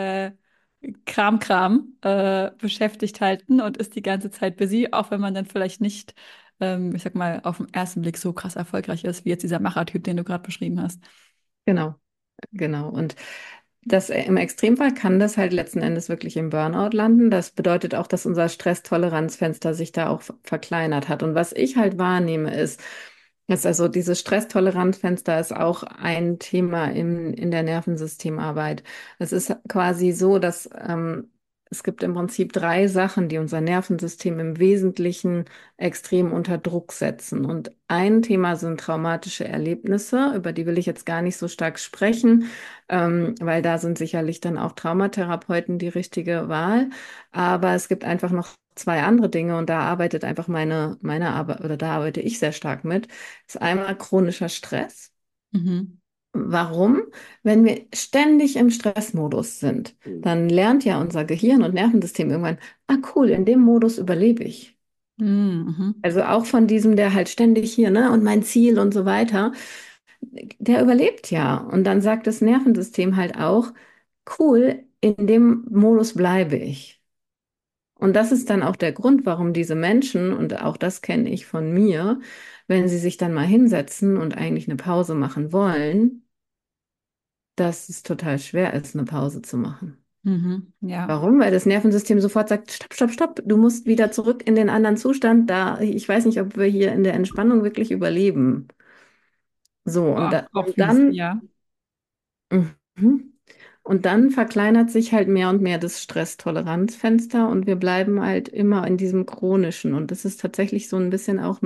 beschäftigt halten und ist die ganze Zeit busy, auch wenn man dann vielleicht nicht, ich sag mal, auf den ersten Blick so krass erfolgreich ist, wie jetzt dieser Machertyp, den du gerade beschrieben hast. genau, genau. Und das im Extremfall kann das halt letzten Endes wirklich im Burnout landen. Das bedeutet auch, dass unser Stresstoleranzfenster sich da auch verkleinert hat. Und was ich halt wahrnehme, ist also dieses Stresstoleranzfenster ist auch ein Thema in der Nervensystemarbeit. Es ist quasi so, dass es gibt im Prinzip drei Sachen, die unser Nervensystem im Wesentlichen extrem unter Druck setzen. Und ein Thema sind traumatische Erlebnisse, über die will ich jetzt gar nicht so stark sprechen, weil da sind sicherlich dann auch Traumatherapeuten die richtige Wahl. Aber es gibt einfach noch zwei andere Dinge und da arbeitet einfach meine Arbeit oder da arbeite ich sehr stark mit. Das ist einmal chronischer Stress. Mhm. Warum? Wenn wir ständig im Stressmodus sind, dann lernt ja unser Gehirn und Nervensystem irgendwann, ah cool, in dem Modus überlebe ich. Mhm. Also auch von diesem, der halt ständig hier, ne, und mein Ziel und so weiter, der überlebt ja. Und dann sagt das Nervensystem halt auch, cool, in dem Modus bleibe ich. Und das ist dann auch der Grund, warum diese Menschen, und auch das kenne ich von mir, wenn sie sich dann mal hinsetzen und eigentlich eine Pause machen wollen, dass es total schwer ist, eine Pause zu machen. Mhm. Ja. Warum? Weil das Nervensystem sofort sagt, stopp, stopp, stopp, du musst wieder zurück in den anderen Zustand, da ich weiß nicht, ob wir hier in der Entspannung wirklich überleben. So, Boah, auch und fies, dann, ja. mhm. Und dann verkleinert sich halt mehr und mehr das Stresstoleranzfenster und wir bleiben halt immer in diesem chronischen. Und das ist tatsächlich so ein bisschen auch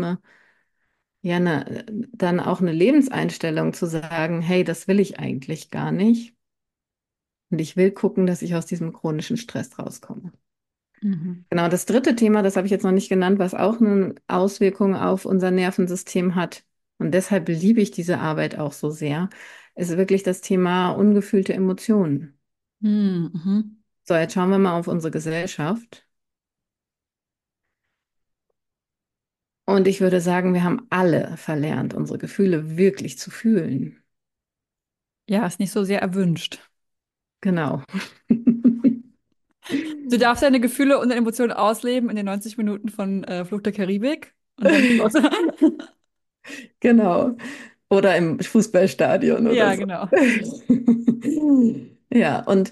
dann auch eine Lebenseinstellung zu sagen, hey, das will ich eigentlich gar nicht. Und ich will gucken, dass ich aus diesem chronischen Stress rauskomme. Mhm. Genau, das dritte Thema, das habe ich jetzt noch nicht genannt, was auch eine Auswirkung auf unser Nervensystem hat. Und deshalb liebe ich diese Arbeit auch so sehr, ist wirklich das Thema ungefühlte Emotionen. Mhm. So, jetzt schauen wir mal auf unsere Gesellschaft. Und ich würde sagen, wir haben alle verlernt, unsere Gefühle wirklich zu fühlen. Ja, ist nicht so sehr erwünscht. Genau. Du darfst deine Gefühle und Emotionen ausleben in den 90 Minuten von Fluch der Karibik und dann Schluss. Genau. Oder im Fußballstadion oder Ja, so. genau. Ja, und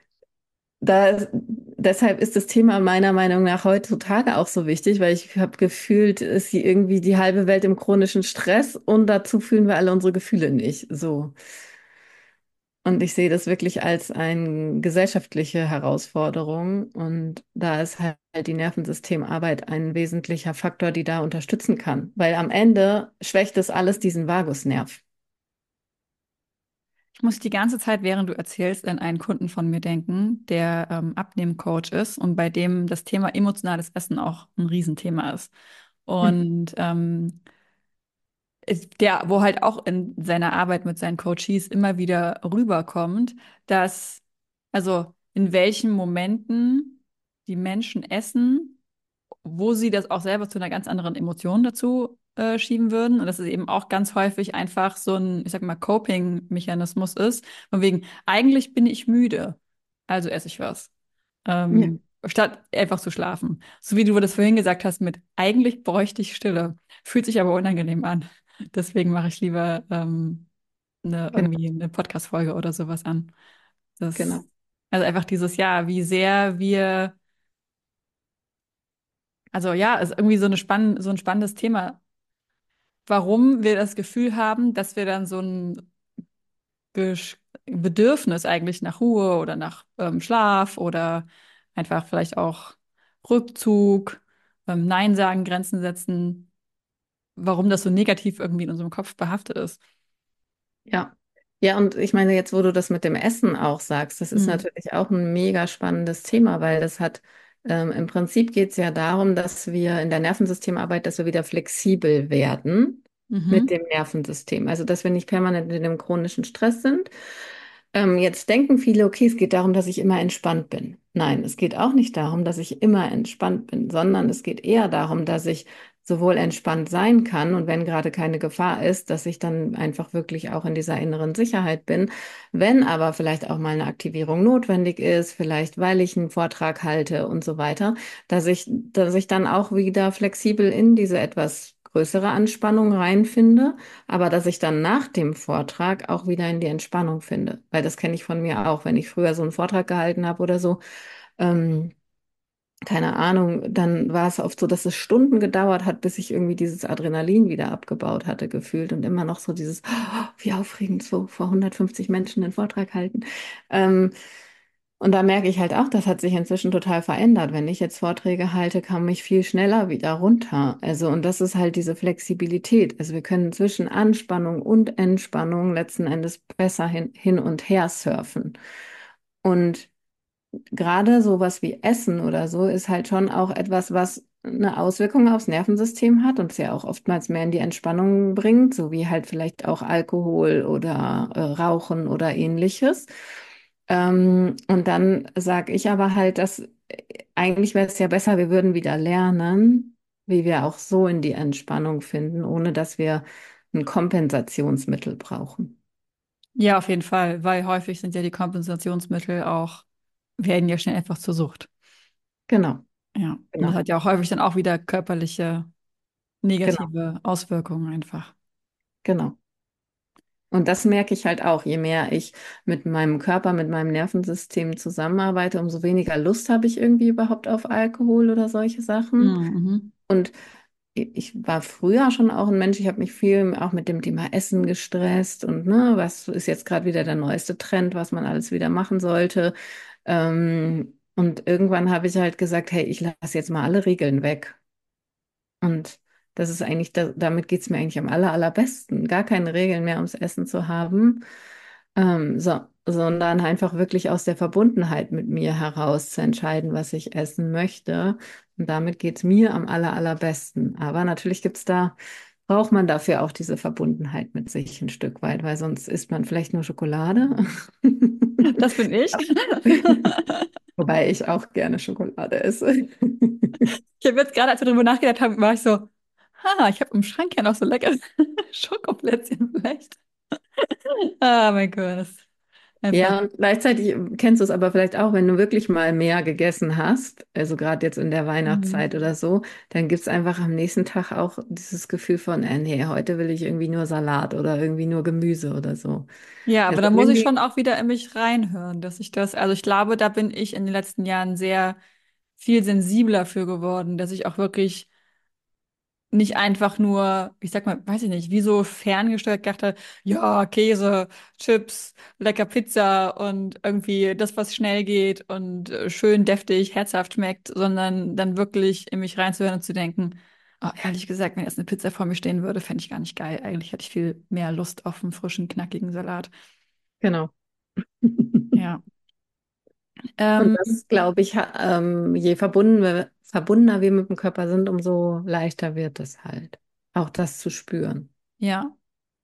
deshalb ist das Thema meiner Meinung nach heutzutage auch so wichtig, weil ich habe gefühlt, ist hier irgendwie die halbe Welt im chronischen Stress und dazu fühlen wir alle unsere Gefühle nicht. So. Und ich sehe das wirklich als eine gesellschaftliche Herausforderung. Und da ist halt die Nervensystemarbeit ein wesentlicher Faktor, die da unterstützen kann. Weil am Ende schwächt es alles diesen Vagusnerv. Ich muss die ganze Zeit, während du erzählst, an einen Kunden von mir denken, der Abnehmcoach ist und bei dem das Thema emotionales Essen auch ein Riesenthema ist. Hm. Und der, wo halt auch in seiner Arbeit mit seinen Coaches immer wieder rüberkommt, dass, also in welchen Momenten die Menschen essen, wo sie das auch selber zu einer ganz anderen Emotion dazu schieben würden. Und dass es eben auch ganz häufig einfach so ein, ich sag mal, Coping-Mechanismus ist. Von wegen, eigentlich bin ich müde, also esse ich was. Ja. Ähm, statt einfach zu schlafen. So wie du das vorhin gesagt hast, mit eigentlich bräuchte ich Stille. Fühlt sich aber unangenehm an. Deswegen mache ich lieber Genau, irgendwie eine Podcast-Folge oder sowas an. Das, genau. also einfach dieses, ja, wie sehr wir, also ja, ist irgendwie so ein spannendes Thema, warum wir das Gefühl haben, dass wir dann so ein Bedürfnis eigentlich nach Ruhe oder nach Schlaf oder einfach vielleicht auch Rückzug, Nein sagen, Grenzen setzen, warum das so negativ irgendwie in unserem Kopf behaftet ist. Ja. Ja, und ich meine, jetzt, wo du das mit dem Essen auch sagst, das ist Mhm. natürlich auch ein mega spannendes Thema, weil das hat, im Prinzip geht es ja darum, dass wir in der Nervensystemarbeit, dass wir wieder flexibel werden mit Mhm. dem Nervensystem. Also, dass wir nicht permanent in dem chronischen Stress sind. Jetzt denken viele, okay, es geht darum, dass ich immer entspannt bin. Nein, es geht auch nicht darum, dass ich immer entspannt bin, sondern es geht eher darum, dass ich sowohl entspannt sein kann und wenn gerade keine Gefahr ist, dass ich dann einfach wirklich auch in dieser inneren Sicherheit bin. Wenn aber vielleicht auch mal eine Aktivierung notwendig ist, vielleicht weil ich einen Vortrag halte und so weiter, dass ich dann auch wieder flexibel in diese etwas größere Anspannung reinfinde, aber dass ich dann nach dem Vortrag auch wieder in die Entspannung finde. Weil das kenne ich von mir auch, wenn ich früher so einen Vortrag gehalten habe oder so. Ähm, keine Ahnung, dann war es oft so, dass es Stunden gedauert hat, bis ich irgendwie dieses Adrenalin wieder abgebaut hatte, gefühlt und immer noch so dieses, oh, wie aufregend, so vor 150 Menschen den Vortrag halten. Ähm, und da merke ich halt auch, das hat sich inzwischen total verändert. Wenn ich jetzt Vorträge halte, komme ich viel schneller wieder runter. Also, und das ist halt diese Flexibilität. Also wir können zwischen Anspannung und Entspannung letzten Endes besser hin und her surfen. Und gerade sowas wie Essen oder so ist halt schon auch etwas, was eine Auswirkung aufs Nervensystem hat und es ja auch oftmals mehr in die Entspannung bringt, so wie halt vielleicht auch Alkohol oder Rauchen oder ähnliches. Und dann sage ich aber halt, dass eigentlich wäre es ja besser, wir würden wieder lernen, wie wir auch so in die Entspannung finden, ohne dass wir ein Kompensationsmittel brauchen. Ja, auf jeden Fall, weil häufig sind ja die Kompensationsmittel auch, werden ja schnell einfach zur Sucht. Genau, Ja, und das genau, hat ja auch häufig dann auch wieder körperliche genau, negative Auswirkungen einfach. genau. Und das merke ich halt auch. Je mehr ich mit meinem Körper, mit meinem Nervensystem zusammenarbeite, umso weniger Lust habe ich irgendwie überhaupt auf Alkohol oder solche Sachen. Mhm. Und ich war früher schon auch ein Mensch, ich habe mich viel auch mit dem Thema Essen gestresst und ne, was ist jetzt gerade wieder der neueste Trend, was man alles wieder machen sollte. Und irgendwann habe ich halt gesagt, hey, ich lasse jetzt mal alle Regeln weg. Und das ist eigentlich, damit geht es mir eigentlich am allerbesten. Gar keine Regeln mehr ums Essen zu haben, sondern einfach wirklich aus der Verbundenheit mit mir heraus zu entscheiden, was ich essen möchte. Und damit geht es mir am allerbesten. Aber natürlich braucht man dafür auch diese Verbundenheit mit sich ein Stück weit, weil sonst isst man vielleicht nur Schokolade. Das bin ich. Wobei ich auch gerne Schokolade esse. Ich habe jetzt gerade, als wir darüber nachgedacht haben, war ich so, ich habe im Schrank ja noch so leckere Schokoplätzchen vielleicht. Ah, mein Gott, das ist einfach. Ja, und gleichzeitig kennst du es aber vielleicht auch, wenn du wirklich mal mehr gegessen hast, also gerade jetzt in der Mhm. Weihnachtszeit oder so, dann gibt es einfach am nächsten Tag auch dieses Gefühl von, nee, heute will ich irgendwie nur Salat oder irgendwie nur Gemüse oder so. Ja, aber Also da muss ich irgendwie, schon auch wieder in mich reinhören, dass ich das, also ich glaube, da bin ich in den letzten Jahren sehr viel sensibler für geworden, dass ich auch wirklich nicht einfach nur, ich sag mal, weiß ich nicht, wie so ferngesteuert gedacht habe, ja, Käse, Chips, lecker Pizza und irgendwie das, was schnell geht und schön deftig, herzhaft schmeckt, sondern dann wirklich in mich reinzuhören und zu denken, oh, ehrlich gesagt, wenn jetzt eine Pizza vor mir stehen würde, fände ich gar nicht geil. Eigentlich hätte ich viel mehr Lust auf einen frischen, knackigen Salat. genau. Ja. Und Ähm, das, glaube ich, je verbundener wir mit dem Körper sind, umso leichter wird es halt, auch das zu spüren. ja.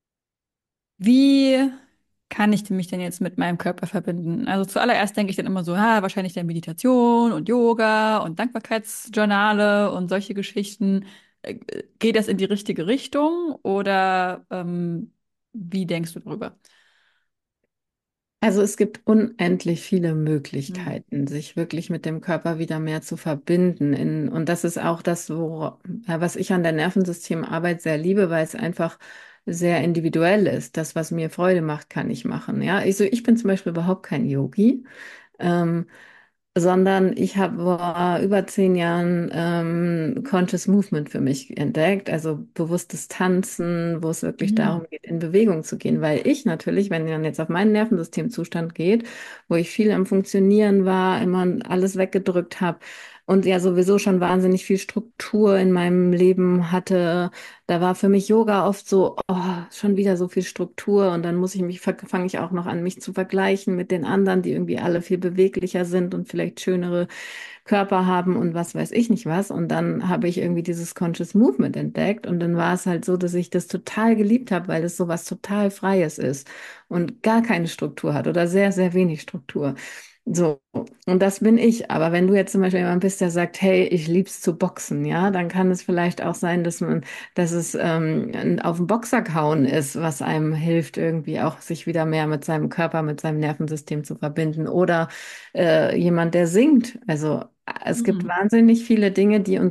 Wie kann ich mich denn jetzt mit meinem Körper verbinden? Also zuallererst denke ich dann immer so, wahrscheinlich dann Meditation und Yoga und Dankbarkeitsjournale und solche Geschichten. Geht das in die richtige Richtung oder wie denkst du darüber? Also es gibt unendlich viele Hm. Möglichkeiten, sich wirklich mit dem Körper wieder mehr zu verbinden. Und das ist auch das, was ich an der Nervensystemarbeit sehr liebe, weil es einfach sehr individuell ist. Das, was mir Freude macht, kann ich machen. Ja, ich bin zum Beispiel überhaupt kein Yogi. Ähm, Sondern ich habe vor über 10 Jahren Conscious Movement für mich entdeckt, also bewusstes Tanzen, wo es wirklich Hm. darum geht, in Bewegung zu gehen, weil ich natürlich, wenn man jetzt auf meinen Nervensystemzustand geht, wo ich viel am Funktionieren war, immer alles weggedrückt habe und ja sowieso schon wahnsinnig viel Struktur in meinem Leben hatte, da war für mich Yoga oft so, oh, schon wieder so viel Struktur und dann fange ich auch noch an, mich zu vergleichen mit den anderen, die irgendwie alle viel beweglicher sind und vielleicht schönere Körper haben und was weiß ich nicht was. Und dann habe ich irgendwie dieses Conscious Movement entdeckt und dann war es halt so, dass ich das total geliebt habe, weil es so was total Freies ist und gar keine Struktur hat oder sehr, sehr wenig Struktur. So, und das bin ich. Aber wenn du jetzt zum Beispiel jemand bist, der sagt, hey, ich lieb's zu boxen, ja, dann kann es vielleicht auch sein, dass es auf den Boxsack hauen ist, was einem hilft, irgendwie auch sich wieder mehr mit seinem Körper, mit seinem Nervensystem zu verbinden. Oder jemand, der singt. Also es gibt Hm. wahnsinnig viele Dinge, die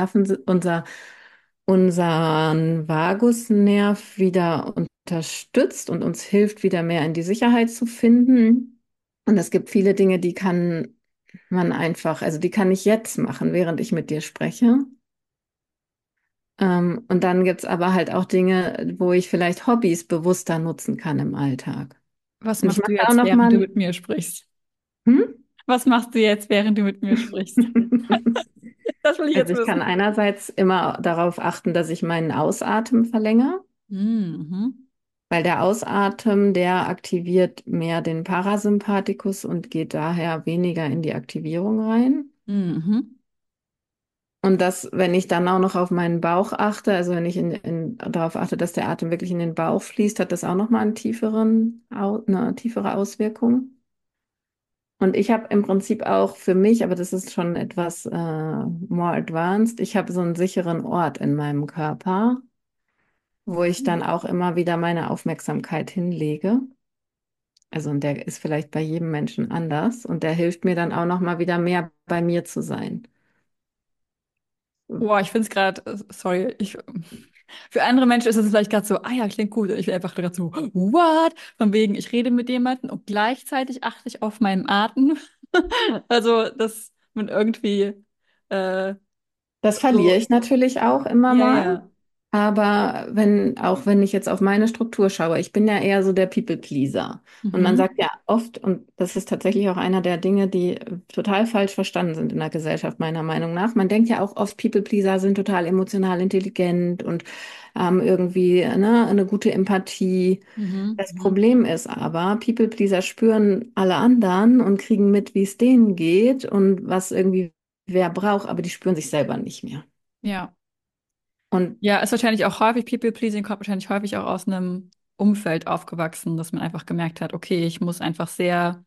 unseren Vagusnerv wieder unterstützt und uns hilft, wieder mehr in die Sicherheit zu finden. Und es gibt viele Dinge, die kann man einfach, also die kann ich jetzt machen, während ich mit dir spreche. Und dann gibt es aber halt auch Dinge, wo ich vielleicht Hobbys bewusster nutzen kann im Alltag. Was Und ich machst mache du da auch jetzt, noch während du mal. mit mir sprichst? Hm? Was machst du jetzt, während du mit mir sprichst? Das will ich Also jetzt ich kann wissen. einerseits immer darauf achten, dass ich meinen Ausatmen verlängere, Mhm. weil der Ausatmen, der aktiviert mehr den Parasympathikus und geht daher weniger in die Aktivierung rein. Mhm. Und das, wenn ich dann auch noch auf meinen Bauch achte, also wenn ich darauf achte, dass der Atem wirklich in den Bauch fließt, hat das auch nochmal eine tiefere Auswirkung. Und ich habe im Prinzip auch für mich, aber das ist schon etwas more advanced, ich habe so einen sicheren Ort in meinem Körper, wo ich dann auch immer wieder meine Aufmerksamkeit hinlege. Also und der ist vielleicht bei jedem Menschen anders und der hilft mir dann auch noch mal wieder mehr bei mir zu sein. Boah, ich finde es gerade, sorry, für andere Menschen ist es vielleicht gerade so, ah ja, klingt gut. Ich bin einfach gerade so, what? Von wegen, ich rede mit jemandem und gleichzeitig achte ich auf meinen Atem. Also, dass man irgendwie äh, Das verliere so, ich natürlich auch immer ja, mal. ja. Aber auch wenn ich jetzt auf meine Struktur schaue, ich bin ja eher so der People-Pleaser. Und man Mhm. sagt ja oft, und das ist tatsächlich auch einer der Dinge, die total falsch verstanden sind in der Gesellschaft, meiner Meinung nach. Man denkt ja auch oft, People-Pleaser sind total emotional intelligent und haben irgendwie, ne, eine gute Empathie. Mhm. Das Mhm. Problem ist aber, People-Pleaser spüren alle anderen und kriegen mit, wie es denen geht und was irgendwie wer braucht, aber die spüren sich selber nicht mehr. Ja. Und Ja, ist wahrscheinlich auch häufig, People-Pleasing kommt wahrscheinlich häufig auch aus einem Umfeld aufgewachsen, dass man einfach gemerkt hat, okay, ich muss einfach sehr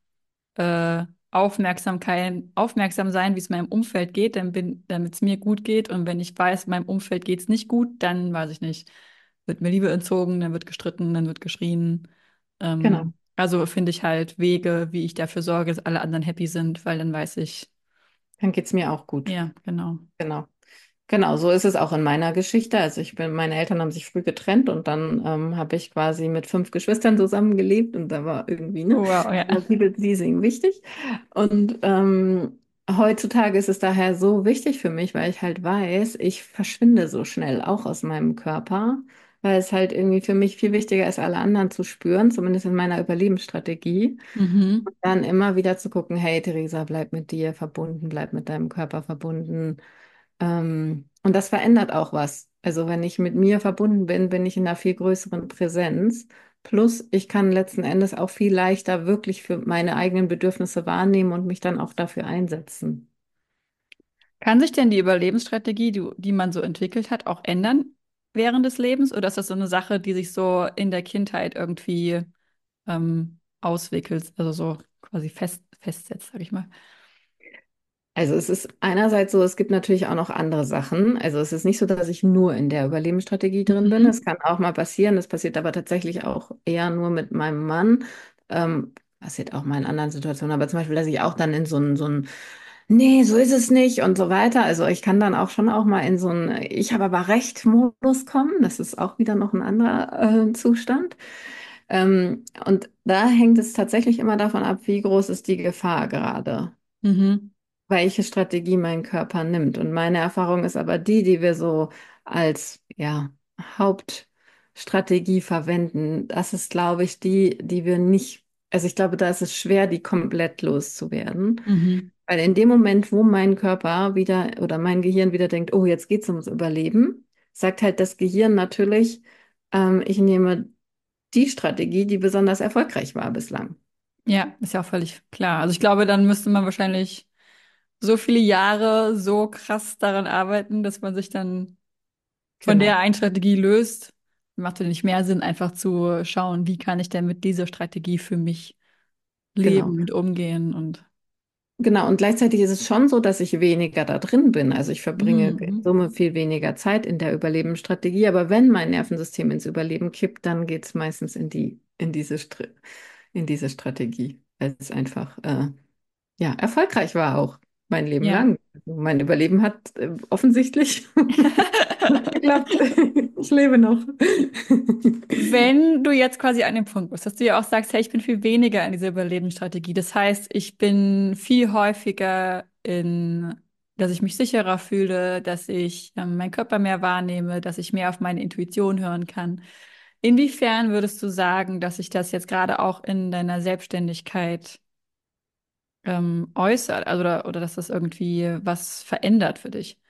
aufmerksam sein, wie es meinem Umfeld geht, damit es mir gut geht. Und wenn ich weiß, meinem Umfeld geht es nicht gut, dann weiß ich nicht, wird mir Liebe entzogen, dann wird gestritten, dann wird geschrien. genau, Also finde ich halt Wege, wie ich dafür sorge, dass alle anderen happy sind, weil dann weiß ich, dann geht es mir auch gut. ja, genau. Genau. Genau, so ist es auch in meiner Geschichte. Also meine Eltern haben sich früh getrennt und dann habe ich quasi mit 5 Geschwistern zusammengelebt und da war irgendwie, ne, Oh, wow, ja. People-Pleasing wichtig. Und heutzutage ist es daher so wichtig für mich, weil ich halt weiß, ich verschwinde so schnell auch aus meinem Körper, weil es halt irgendwie für mich viel wichtiger ist, alle anderen zu spüren, zumindest in meiner Überlebensstrategie. Mhm. Dann immer wieder zu gucken, hey Theresa, bleib mit dir verbunden, bleib mit deinem Körper verbunden. Und das verändert auch was. Also wenn ich mit mir verbunden bin, bin ich in einer viel größeren Präsenz. Plus, ich kann letzten Endes auch viel leichter wirklich für meine eigenen Bedürfnisse wahrnehmen und mich dann auch dafür einsetzen. Kann sich denn die Überlebensstrategie, die man so entwickelt hat, auch ändern während des Lebens? Oder ist das so eine Sache, die sich so in der Kindheit irgendwie auswickelt, also so quasi festsetzt, sag ich mal? Also es ist einerseits so, es gibt natürlich auch noch andere Sachen. Also es ist nicht so, dass ich nur in der Überlebensstrategie drin bin. Mhm. Es kann auch mal passieren. Das passiert aber tatsächlich auch eher nur mit meinem Mann. passiert auch mal in anderen Situationen, aber zum Beispiel, dass ich auch dann in so ein nee, so ist es nicht und so weiter. Also ich kann dann auch schon auch mal in so einen Ich habe aber Recht-Modus kommen. Das ist auch wieder noch ein anderer Zustand. Und da hängt es tatsächlich immer davon ab, wie groß ist die Gefahr gerade, Mhm. welche Strategie mein Körper nimmt. Und meine Erfahrung ist aber die wir so als ja, Hauptstrategie verwenden. Das ist, glaube ich, die wir nicht, also ich glaube, da ist es schwer, die komplett loszuwerden. Mhm. Weil in dem Moment, wo mein Körper wieder oder mein Gehirn wieder denkt, oh, jetzt geht's ums Überleben, sagt halt das Gehirn natürlich, ich nehme die Strategie, die besonders erfolgreich war bislang. Ja, ist ja auch völlig klar. Also ich glaube, dann müsste man wahrscheinlich so viele Jahre so krass daran arbeiten, dass man sich dann von der Genau, einen Strategie löst. Macht ja nicht mehr Sinn, einfach zu schauen, wie kann ich denn mit dieser Strategie für mich genau. leben und umgehen und Genau, und gleichzeitig ist es schon so, dass ich weniger da drin bin. Also ich verbringe in mhm. Summe viel weniger Zeit in der Überlebensstrategie. Aber wenn mein Nervensystem ins Überleben kippt, dann geht es meistens in diese Strategie, weil es einfach ja, erfolgreich war auch mein Leben Ja. lang. Also mein Überleben hat offensichtlich geklappt. Ich lebe noch. Wenn du jetzt quasi an dem Punkt bist, dass du ja auch sagst, hey, ich bin viel weniger in dieser Überlebensstrategie. Das heißt, ich bin viel häufiger dass ich mich sicherer fühle, dass ich meinen Körper mehr wahrnehme, dass ich mehr auf meine Intuition hören kann. Inwiefern würdest du sagen, dass sich das jetzt gerade auch in deiner Selbstständigkeit äußert, also oder dass das irgendwie was verändert für dich?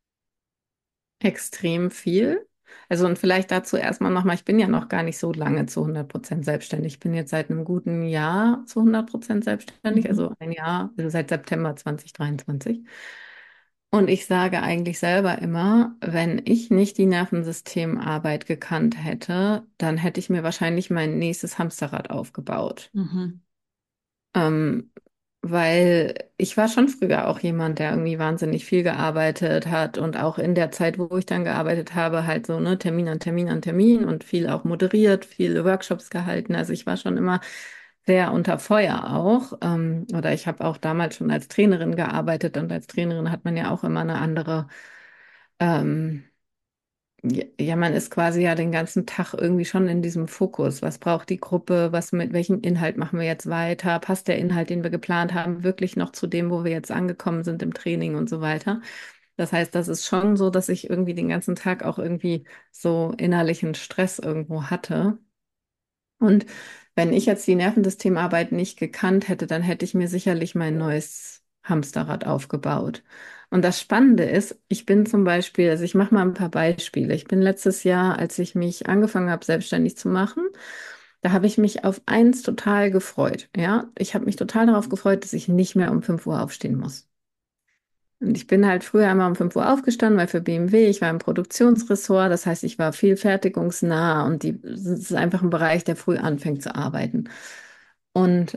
Extrem viel. Also und vielleicht dazu erstmal nochmal, ich bin ja noch gar nicht so lange zu 100% selbstständig. Ich bin jetzt seit einem guten Jahr zu 100% selbstständig, Mhm. also ein Jahr, also seit September 2023. Und ich sage eigentlich selber immer, wenn ich nicht die Nervensystemarbeit gekannt hätte, dann hätte ich mir wahrscheinlich mein nächstes Hamsterrad aufgebaut. Mhm. Ähm, Weil ich war schon früher auch jemand, der irgendwie wahnsinnig viel gearbeitet hat und auch in der Zeit, wo ich dann gearbeitet habe, halt so, ne, Termin an Termin an Termin und viel auch moderiert, viele Workshops gehalten. Also ich war schon immer sehr unter Feuer auch. Oder ich habe auch damals schon als Trainerin gearbeitet und als Trainerin hat man ja auch immer eine andere ähm, ja, ja, man ist quasi ja den ganzen Tag irgendwie schon in diesem Fokus. Was braucht die Gruppe? Mit welchem Inhalt machen wir jetzt weiter? Passt der Inhalt, den wir geplant haben, wirklich noch zu dem, wo wir jetzt angekommen sind im Training und so weiter? Das heißt, das ist schon so, dass ich irgendwie den ganzen Tag auch irgendwie so innerlichen Stress irgendwo hatte. Und wenn ich jetzt die Nervensystemarbeit nicht gekannt hätte, dann hätte ich mir sicherlich mein neues Hamsterrad aufgebaut. Und das Spannende ist, ich bin zum Beispiel, also ich mache mal ein paar Beispiele. Ich bin letztes Jahr, als ich mich angefangen habe, selbstständig zu machen, da habe ich mich auf eins total gefreut. Ja, ich habe mich total darauf gefreut, dass ich nicht mehr um 5 Uhr aufstehen muss. Und ich bin halt früher einmal um 5 Uhr aufgestanden, weil für BMW, ich war im Produktionsressort, das heißt, ich war viel fertigungsnah und es ist einfach ein Bereich, der früh anfängt zu arbeiten. Und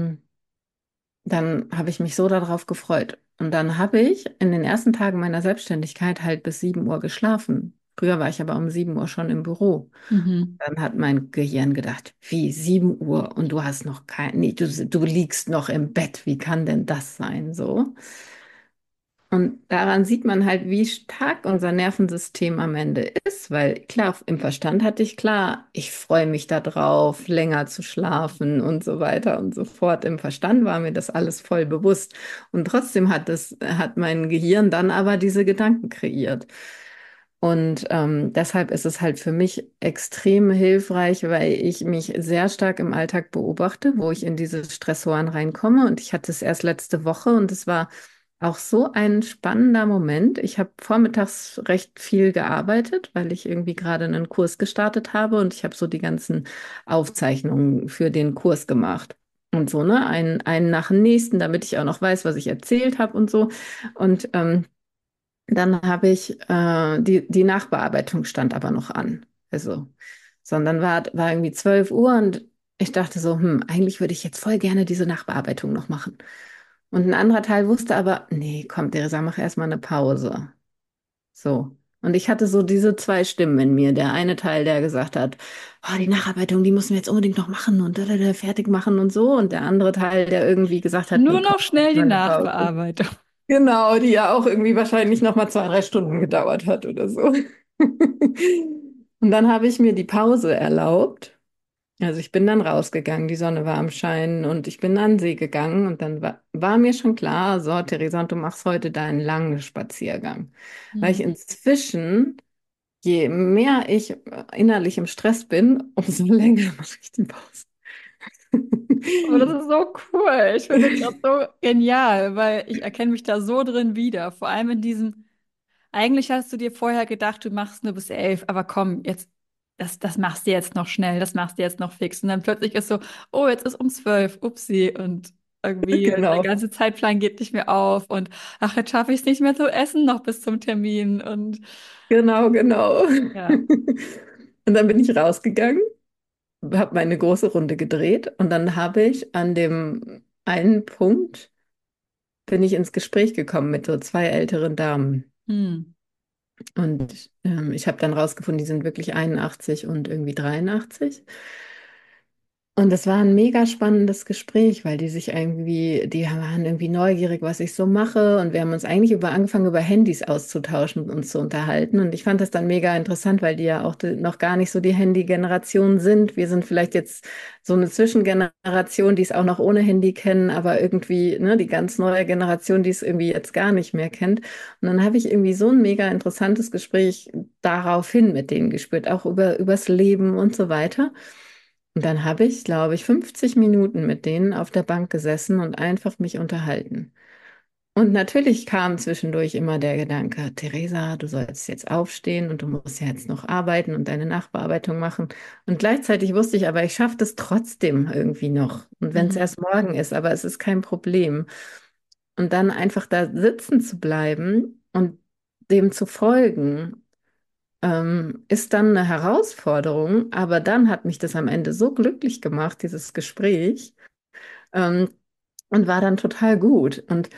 dann habe ich mich so darauf gefreut. Und dann habe ich in den ersten Tagen meiner Selbstständigkeit halt bis 7 Uhr geschlafen. Früher war ich aber um 7 Uhr schon im Büro. Mhm. Dann hat mein Gehirn gedacht, wie 7 Uhr und du hast noch nee, du liegst noch im Bett. Wie kann denn das sein so? Und daran sieht man halt, wie stark unser Nervensystem am Ende ist, weil klar, im Verstand hatte ich klar, ich freue mich darauf, länger zu schlafen und so weiter und so fort. Im Verstand war mir das alles voll bewusst. Und trotzdem hat mein Gehirn dann aber diese Gedanken kreiert. Und deshalb ist es halt für mich extrem hilfreich, weil ich mich sehr stark im Alltag beobachte, wo ich in diese Stressoren reinkomme. Und ich hatte es erst letzte Woche und es war auch so ein spannender Moment. Ich habe vormittags recht viel gearbeitet, weil ich irgendwie gerade einen Kurs gestartet habe und ich habe so die ganzen Aufzeichnungen für den Kurs gemacht. Und so, ne, einen nach dem nächsten, damit ich auch noch weiß, was ich erzählt habe und so. Und dann habe ich, die Nachbearbeitung stand aber noch an. Also, sondern war irgendwie 12 Uhr und ich dachte so, eigentlich würde ich jetzt voll gerne diese Nachbearbeitung noch machen. Und ein anderer Teil wusste aber, nee, komm, Theresa, mach erstmal eine Pause. So. Und ich hatte so diese zwei Stimmen in mir. Der eine Teil, der gesagt hat, oh, die Nacharbeitung, die müssen wir jetzt unbedingt noch machen und fertig machen und so. Und der andere Teil, der irgendwie gesagt hat, Nur nee, komm, noch schnell die mal eine Pause. Nachbearbeitung. Genau, die ja auch irgendwie wahrscheinlich noch mal 2, 3 Stunden gedauert hat oder so. Und dann habe ich mir die Pause erlaubt. Also ich bin dann rausgegangen, die Sonne war am Scheinen und ich bin an den See gegangen und dann war mir schon klar, so, Theresa, und du machst heute deinen langen Spaziergang. Weil ich Hm. inzwischen, je mehr ich innerlich im Stress bin, umso länger mache ich die Pause. Aber das ist so cool. Ich finde das gerade so genial, weil ich erkenne mich da so drin wieder. Vor allem in diesem, eigentlich hast du dir vorher gedacht, du machst nur bis 11, aber komm, jetzt, das machst du jetzt noch schnell, das machst du jetzt noch fix. Und dann plötzlich ist so, oh, jetzt ist um 12, upsi. Und irgendwie der Genau, ganze Zeitplan geht nicht mehr auf. Und ach, jetzt schaffe ich es nicht mehr zu essen noch bis zum Termin. Und genau, genau. ja. Und dann bin ich rausgegangen, habe meine große Runde gedreht und dann habe ich an dem einen Punkt bin ich ins Gespräch gekommen mit so zwei älteren Damen. Hm. Und ich habe dann rausgefunden, die sind wirklich 81 und irgendwie 83. Und das war ein mega spannendes Gespräch, weil die sich irgendwie, die waren irgendwie neugierig, was ich so mache. Und wir haben uns eigentlich angefangen, über Handys auszutauschen und uns zu unterhalten. Und ich fand das dann mega interessant, weil die ja auch noch gar nicht so die Handy-Generation sind. Wir sind vielleicht jetzt so eine Zwischengeneration, die es auch noch ohne Handy kennen, aber irgendwie, ne, die ganz neue Generation, die es irgendwie jetzt gar nicht mehr kennt. Und dann habe ich irgendwie so ein mega interessantes Gespräch daraufhin mit denen gespürt, auch übers Leben und so weiter. Und dann habe ich, glaube ich, 50 Minuten mit denen auf der Bank gesessen und einfach mich unterhalten. Und natürlich kam zwischendurch immer der Gedanke, Theresa, du sollst jetzt aufstehen und du musst ja jetzt noch arbeiten und deine Nachbearbeitung machen. Und gleichzeitig wusste ich aber, ich schaffe das trotzdem irgendwie noch. Und wenn es Mhm. erst morgen ist, aber es ist kein Problem. Und dann einfach da sitzen zu bleiben und dem zu folgen, ist dann eine Herausforderung, aber dann hat mich das am Ende so glücklich gemacht, dieses Gespräch, ähm, und war dann total gut.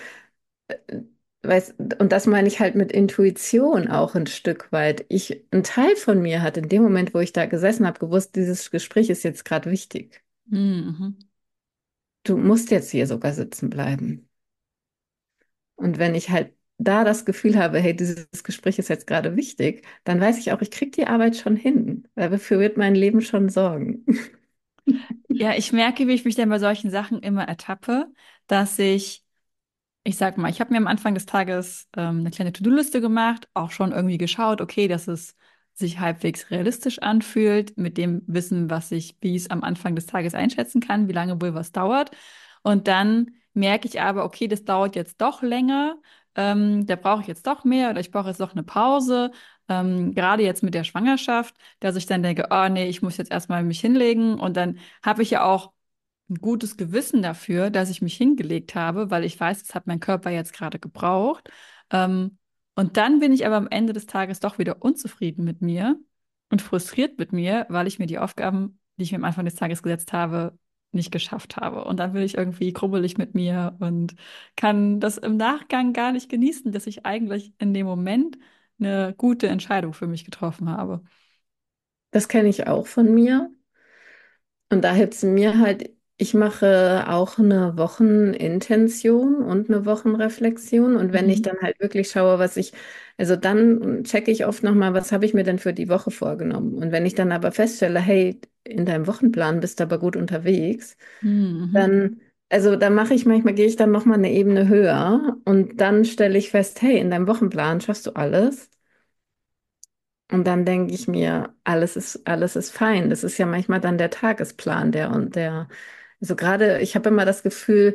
Und das meine ich halt mit Intuition auch ein Stück weit. Ein Teil von mir hat in dem Moment, wo ich da gesessen habe, gewusst, dieses Gespräch ist jetzt gerade wichtig. Mhm. Du musst jetzt hier sogar sitzen bleiben. Und wenn ich halt da das Gefühl habe, hey, dieses Gespräch ist jetzt gerade wichtig, dann weiß ich auch, ich kriege die Arbeit schon hin. Dafür wird mein Leben schon sorgen. Ja, ich merke, wie ich mich dann bei solchen Sachen immer ertappe, dass ich sag mal, ich habe mir am Anfang des Tages eine kleine To-Do-Liste gemacht, auch schon irgendwie geschaut, okay, dass es sich halbwegs realistisch anfühlt, mit dem Wissen, wie ich es am Anfang des Tages einschätzen kann, wie lange wohl was dauert. Und dann merke ich aber, okay, das dauert jetzt doch länger, da brauche ich jetzt doch mehr oder ich brauche jetzt doch eine Pause. Gerade jetzt mit der Schwangerschaft, dass ich dann denke, oh nee, ich muss jetzt erstmal mich hinlegen und dann habe ich ja auch ein gutes Gewissen dafür, dass ich mich hingelegt habe, weil ich weiß, das hat mein Körper jetzt gerade gebraucht. Ähm, und dann bin ich aber am Ende des Tages doch wieder unzufrieden mit mir und frustriert mit mir, weil ich mir die Aufgaben, die ich mir am Anfang des Tages gesetzt habe, nicht geschafft habe. Und dann bin ich irgendwie krubbelig mit mir und kann das im Nachgang gar nicht genießen, dass ich eigentlich in dem Moment eine gute Entscheidung für mich getroffen habe. Das kenne ich auch von mir. Und da hilft es mir halt, ich mache auch eine Wochenintention und eine Wochenreflexion. Und wenn ich Mhm. dann halt wirklich schaue, also dann checke ich oft nochmal, was habe ich mir denn für die Woche vorgenommen. Und wenn ich dann aber feststelle, hey, in deinem Wochenplan bist du aber gut unterwegs, Mhm. dann mache ich manchmal, gehe ich dann nochmal eine Ebene höher und dann stelle ich fest, hey, in deinem Wochenplan schaffst du alles. Und dann denke ich mir, alles ist fein. Das ist ja manchmal dann der Tagesplan, also gerade, ich habe immer das Gefühl,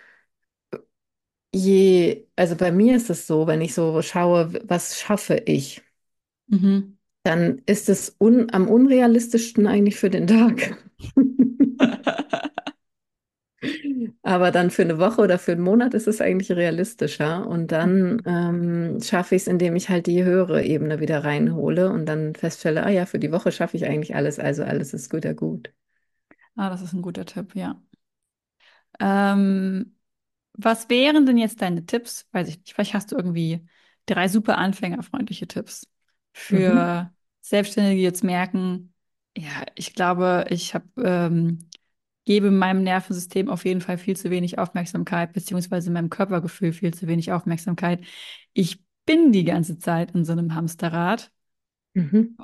also bei mir ist es so, wenn ich so schaue, was schaffe ich, Mhm. dann ist es am unrealistischsten eigentlich für den Tag. Aber dann für eine Woche oder für einen Monat ist es eigentlich realistischer. Und dann schaffe ich es, indem ich halt die höhere Ebene wieder reinhole und dann feststelle, ah ja, für die Woche schaffe ich eigentlich alles, also alles ist gut, ja gut. Ah, das ist ein guter Tipp, ja. Ähm, Was wären denn jetzt deine Tipps? Weiß ich nicht. Vielleicht hast du irgendwie drei super anfängerfreundliche Tipps. Mhm. für Selbstständige, die jetzt merken, ja, ich glaube, gebe meinem Nervensystem auf jeden Fall viel zu wenig Aufmerksamkeit, beziehungsweise meinem Körpergefühl viel zu wenig Aufmerksamkeit. Ich bin die ganze Zeit in so einem Hamsterrad. Mhm.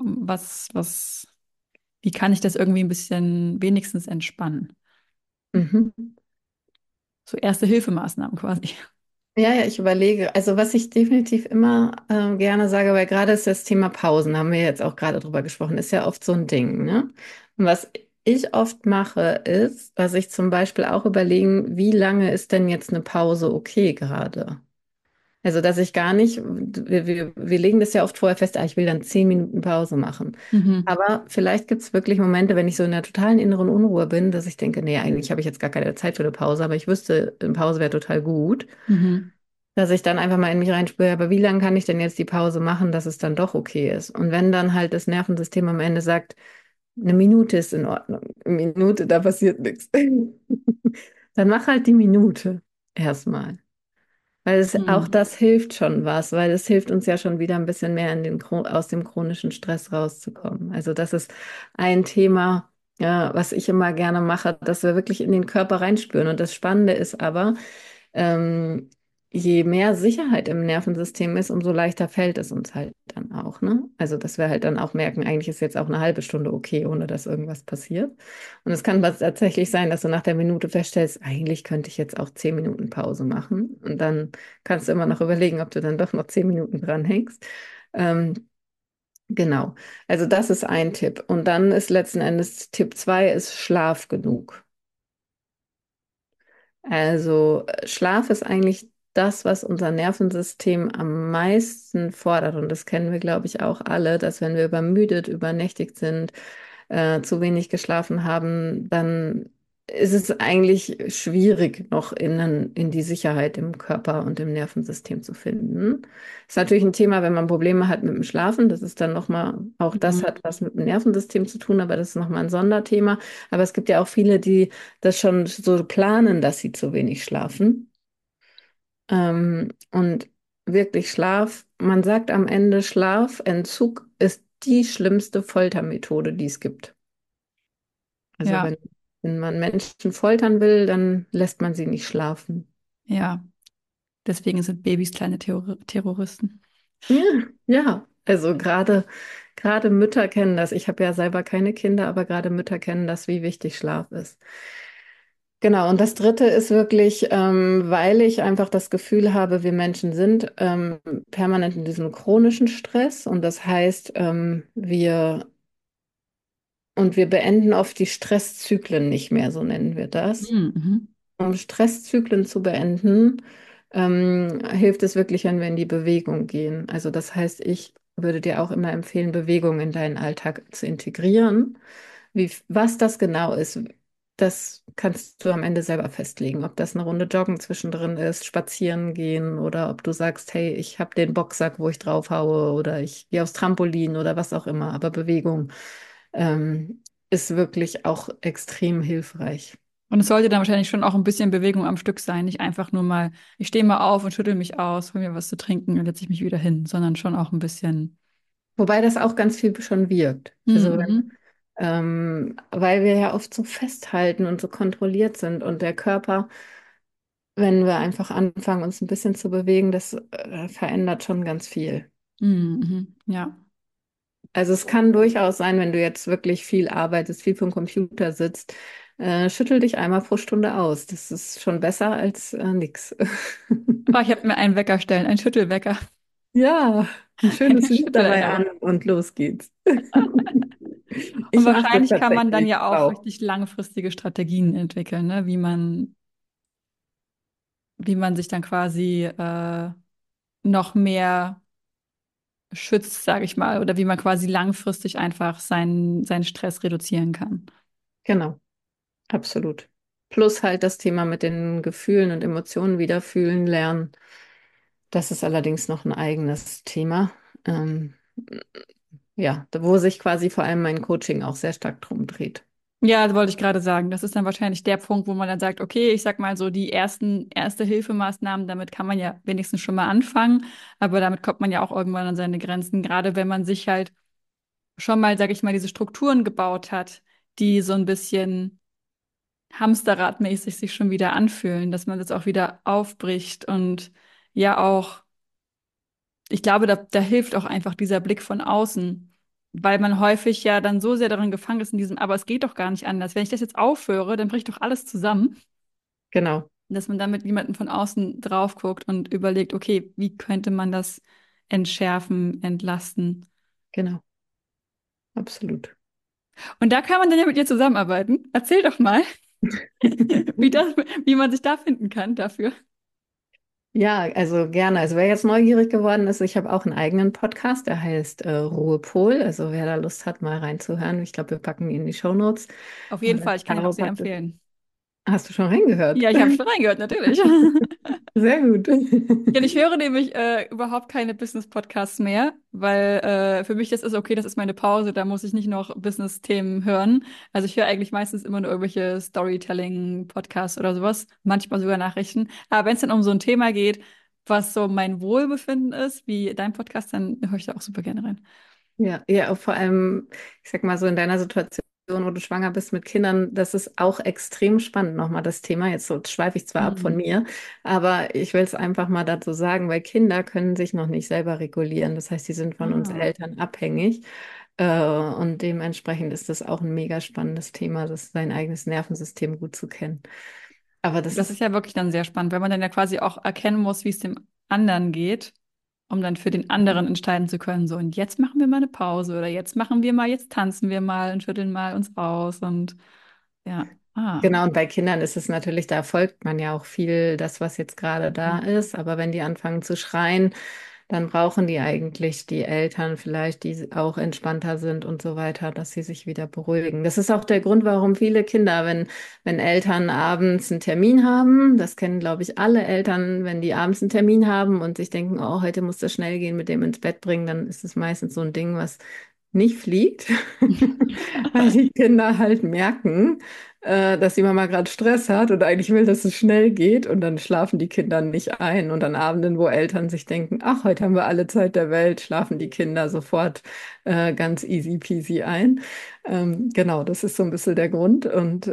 Wie kann ich das irgendwie ein bisschen wenigstens entspannen? Mhm. So Erste-Hilfemaßnahmen quasi. Ja, ja, ich überlege. Also was ich definitiv immer gerne sage, weil gerade ist das Thema Pausen, haben wir jetzt auch gerade drüber gesprochen, ist ja oft so ein Ding, ne? Und was ich oft mache, ist, was ich zum Beispiel auch überlegen, wie lange ist denn jetzt eine Pause okay gerade? Also, dass ich gar nicht, wir legen das ja oft vorher fest, ich will dann 10 Minuten Pause machen. Mhm. Aber vielleicht gibt es wirklich Momente, wenn ich so in der totalen inneren Unruhe bin, dass ich denke, nee, eigentlich habe ich jetzt gar keine Zeit für eine Pause, aber ich wüsste, eine Pause wäre total gut, Mhm. dass ich dann einfach mal in mich reinspüre, aber wie lange kann ich denn jetzt die Pause machen, dass es dann doch okay ist? Und wenn dann halt das Nervensystem am Ende sagt, eine Minute ist in Ordnung, eine Minute, da passiert nichts, dann mach halt die Minute erstmal. Weil es auch Mhm. das hilft schon was, weil es hilft uns ja schon wieder ein bisschen mehr in aus dem chronischen Stress rauszukommen. Also das ist ein Thema, ja, was ich immer gerne mache, dass wir wirklich in den Körper reinspüren. Und das Spannende ist aber, ähm, je mehr Sicherheit im Nervensystem ist, umso leichter fällt es uns halt dann auch, ne? Also, dass wir halt dann auch merken, eigentlich ist jetzt auch eine halbe Stunde okay, ohne dass irgendwas passiert. Und es kann was tatsächlich sein, dass du nach der Minute feststellst, eigentlich könnte ich jetzt auch 10 Minuten Pause machen. Und dann kannst du immer noch überlegen, ob du dann doch noch 10 Minuten dranhängst. Ähm, genau. Also, das ist ein Tipp. Und dann ist letzten Endes Tipp 2 ist Schlaf genug. Also Schlaf ist eigentlich das, was unser Nervensystem am meisten fordert. Und das kennen wir, glaube ich, auch alle, dass wenn wir übermüdet, übernächtigt sind, zu wenig geschlafen haben, dann ist es eigentlich schwierig, noch in die Sicherheit im Körper und im Nervensystem zu finden. Ist natürlich ein Thema, wenn man Probleme hat mit dem Schlafen. Das ist dann nochmal, auch das Mhm. hat was mit dem Nervensystem zu tun, aber das ist nochmal ein Sonderthema. Aber es gibt ja auch viele, die das schon so planen, dass sie zu wenig schlafen. Und wirklich Schlaf, man sagt am Ende, Schlafentzug ist die schlimmste Foltermethode, die es gibt. Also Ja, wenn man Menschen foltern will, dann lässt man sie nicht schlafen. ja. Deswegen sind Babys kleine Terroristen. Ja, ja. Also gerade Mütter kennen das. Ich habe ja selber keine Kinder, aber gerade Mütter kennen das, wie wichtig Schlaf ist. Genau, und das Dritte ist wirklich, weil ich einfach das Gefühl habe, wir Menschen sind permanent in diesem chronischen Stress und das heißt, wir beenden oft die Stresszyklen nicht mehr, so nennen wir das. Mhm. Um Stresszyklen zu beenden, hilft es wirklich, wenn wir in die Bewegung gehen. Also das heißt, ich würde dir auch immer empfehlen, Bewegung in deinen Alltag zu integrieren. Was das genau ist, das kannst du am Ende selber festlegen. Ob das eine Runde Joggen zwischendrin ist, spazieren gehen oder ob du sagst, hey, ich habe den Boxsack, wo ich drauf haue oder ich gehe aufs Trampolin oder was auch immer. Aber Bewegung, ist wirklich auch extrem hilfreich. Und es sollte dann wahrscheinlich schon auch ein bisschen Bewegung am Stück sein. Nicht einfach nur mal, ich stehe mal auf und schüttel mich aus, hol mir was zu trinken und setze ich mich wieder hin, sondern schon auch ein bisschen. Wobei das auch ganz viel schon wirkt. Also, Mhm. weil wir ja oft so festhalten und so kontrolliert sind und der Körper, wenn wir einfach anfangen, uns ein bisschen zu bewegen, das verändert schon ganz viel. Mhm. Mhm. Ja. Also es kann durchaus sein, wenn du jetzt wirklich viel arbeitest, viel vom Computer sitzt, schüttel dich einmal pro Stunde aus. Das ist schon besser als nix. Oh, ich habe mir einen Wecker stellen, einen Schüttelwecker, Ja, ein schönes eine Lied dabei an Schüttelerinnerung. und los geht's. Und Ich mache das wahrscheinlich kann man dann tatsächlich ja auch auch. richtig langfristige Strategien entwickeln, ne? Wie man sich dann quasi noch mehr schützt, sage ich mal, oder wie man quasi langfristig einfach seinen Stress reduzieren kann. Genau. Absolut. Plus halt das Thema mit den Gefühlen und Emotionen wieder fühlen lernen. Das ist allerdings noch ein eigenes Thema. Ja, wo sich quasi vor allem mein Coaching auch sehr stark drum dreht. Ja, das wollte ich gerade sagen. Das ist dann wahrscheinlich der Punkt, wo man dann sagt, okay, ich sag mal so, die ersten Erste-Hilfemaßnahmen, damit kann man ja wenigstens schon mal anfangen, aber damit kommt man ja auch irgendwann an seine Grenzen, gerade wenn man sich halt schon mal, sag ich mal, diese Strukturen gebaut hat, die so ein bisschen Hamsterradmäßig sich schon wieder anfühlen, dass man das auch wieder aufbricht und ja auch, ich glaube, da hilft auch einfach dieser Blick von außen, weil man häufig ja dann so sehr darin gefangen ist in diesem, aber es geht doch gar nicht anders. Wenn ich das jetzt aufhöre, dann bricht doch alles zusammen. Genau, Dass man dann mit jemandem von außen drauf guckt und überlegt, okay, wie könnte man das entschärfen, entlasten? genau, absolut. Und da kann man dann ja mit ihr zusammenarbeiten. Erzähl doch mal, wie das, wie man sich da finden kann dafür. Ja, also gerne. Also wer jetzt neugierig geworden ist, ich habe auch einen eigenen Podcast, der heißt Ruhepol. Also wer da Lust hat, mal reinzuhören, ich glaube, wir packen ihn in die Shownotes. Auf jeden Oder Fall, die ich kann ihn auch Caro sehr packt es. empfehlen. Hast du schon reingehört? Ja, ich habe schon reingehört, natürlich. Sehr gut. Ja, und ich höre nämlich überhaupt keine Business-Podcasts mehr, weil für mich das ist okay, das ist meine Pause, da muss ich nicht noch Business-Themen hören. Also ich höre eigentlich meistens immer nur irgendwelche Storytelling-Podcasts oder sowas, manchmal sogar Nachrichten. Aber wenn es dann um so ein Thema geht, was so mein Wohlbefinden ist, wie dein Podcast, dann höre ich da auch super gerne rein. Ja, ja, vor allem, ich sag mal so in deiner Situation, wo du schwanger bist mit Kindern, das ist auch extrem spannend nochmal das Thema. Jetzt so schweife ich zwar ab von Mhm. mir, aber ich will es einfach mal dazu sagen, weil Kinder können sich noch nicht selber regulieren. Das heißt, die sind von uns Ah. Eltern abhängig. Und dementsprechend ist das auch ein mega spannendes Thema, das sein eigenes Nervensystem gut zu kennen. Aber das Das ist ist, ja wirklich dann sehr spannend, weil man dann ja quasi auch erkennen muss, wie es dem anderen geht, um dann für den anderen entscheiden zu können, so und jetzt machen wir mal eine Pause oder jetzt machen wir mal, jetzt tanzen wir mal und schütteln mal uns aus und ja, ah. genau, und bei Kindern ist es natürlich, da folgt man ja auch viel das, was jetzt gerade da Mhm. ist. Aber wenn die anfangen zu schreien, dann brauchen die eigentlich die Eltern vielleicht, die auch entspannter sind und so weiter, dass sie sich wieder beruhigen. Das ist auch der Grund, warum viele Kinder, wenn Eltern abends einen Termin haben, das kennen, glaube ich, alle Eltern, wenn die abends einen Termin haben und sich denken, oh, heute muss das schnell gehen, mit dem ins Bett bringen, dann ist es meistens so ein Ding, was nicht fliegt, weil die Kinder halt merken, dass die Mama gerade Stress hat und eigentlich will, dass es schnell geht und dann schlafen die Kinder nicht ein. Und an Abenden, wo Eltern sich denken, ach, heute haben wir alle Zeit der Welt, schlafen die Kinder sofort ganz easy peasy ein. Genau, das ist so ein bisschen der Grund. Und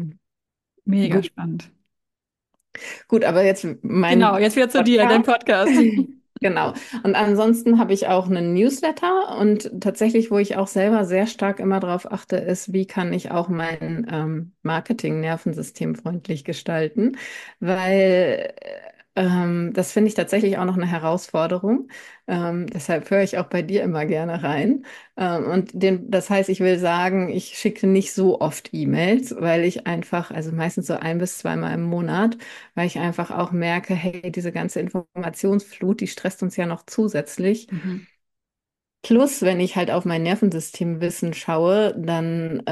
Mega gut, spannend. gut, aber jetzt Genau, mein jetzt wieder zu dir, dein Podcast. Podcast. Genau. Und ansonsten habe ich auch einen Newsletter und tatsächlich, wo ich auch selber sehr stark immer darauf achte, ist, wie kann ich auch mein Marketing-Nervensystem freundlich gestalten, weil das finde ich tatsächlich auch noch eine Herausforderung. Deshalb höre ich auch bei dir immer gerne rein. Das heißt, ich will sagen, ich schicke nicht so oft E-Mails, weil ich einfach, also meistens so ein bis zweimal im Monat, weil ich einfach auch merke, hey, diese ganze Informationsflut, die stresst uns ja noch zusätzlich. Mhm. Plus, wenn ich halt auf mein Nervensystemwissen schaue, dann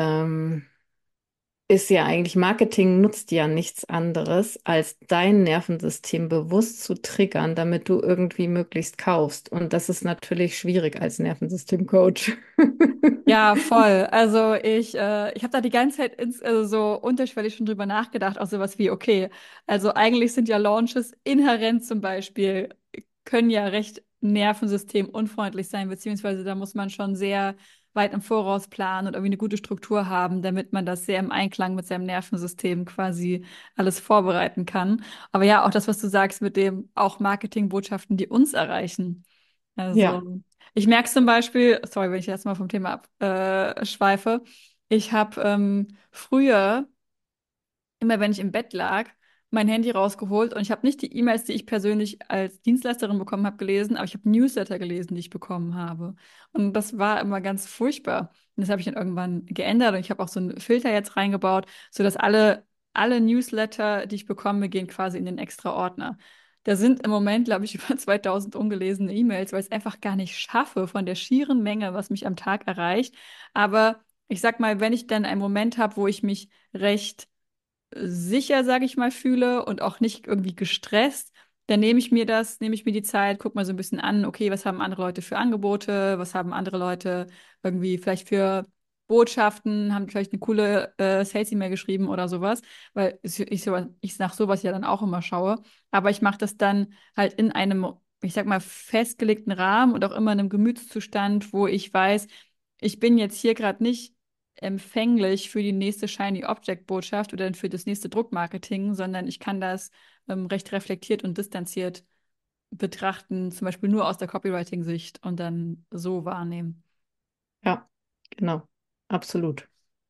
ist ja eigentlich Marketing nutzt ja nichts anderes, als dein Nervensystem bewusst zu triggern, damit du irgendwie möglichst kaufst. Und das ist natürlich schwierig als Nervensystemcoach. Ja, voll. Also ich habe da die ganze Zeit also so unterschwellig schon drüber nachgedacht, auch sowas wie, okay, also eigentlich sind ja Launches inhärent zum Beispiel, können ja recht nervensystem-unfreundlich sein, beziehungsweise da muss man schon sehr weit im Voraus planen und irgendwie eine gute Struktur haben, damit man das sehr im Einklang mit seinem Nervensystem quasi alles vorbereiten kann. Aber ja, auch das, was du sagst mit dem auch Marketingbotschaften, die uns erreichen. Ja. Also ich merke zum Beispiel, sorry, wenn ich jetzt mal vom Thema abschweife, ich habe früher, immer wenn ich im Bett lag, mein Handy rausgeholt und ich habe nicht die E-Mails, die ich persönlich als Dienstleisterin bekommen habe, gelesen, aber ich habe Newsletter gelesen, die ich bekommen habe. Und das war immer ganz furchtbar. Und das habe ich dann irgendwann geändert und ich habe auch so einen Filter jetzt reingebaut, sodass alle Newsletter, die ich bekomme, gehen quasi in den extra Ordner. Da sind im Moment, glaube ich, über 2000 ungelesene E-Mails, weil ich es einfach gar nicht schaffe von der schieren Menge, was mich am Tag erreicht. Aber ich sag mal, wenn ich dann einen Moment habe, wo ich mich recht sicher, sage ich mal, fühle und auch nicht irgendwie gestresst, dann nehme ich mir die Zeit, guck mal so ein bisschen an, okay, was haben andere Leute für Angebote, was haben andere Leute irgendwie vielleicht für Botschaften, haben vielleicht eine coole Sales-E-Mail geschrieben oder sowas, weil ich nach sowas ja dann auch immer schaue. Aber ich mache das dann halt in einem, ich sag mal, festgelegten Rahmen und auch immer in einem Gemütszustand, wo ich weiß, ich bin jetzt hier gerade nicht empfänglich für die nächste Shiny Object Botschaft oder für das nächste Druckmarketing, sondern ich kann das recht reflektiert und distanziert betrachten, zum Beispiel nur aus der Copywriting-Sicht und dann so wahrnehmen. Ja, genau. Absolut.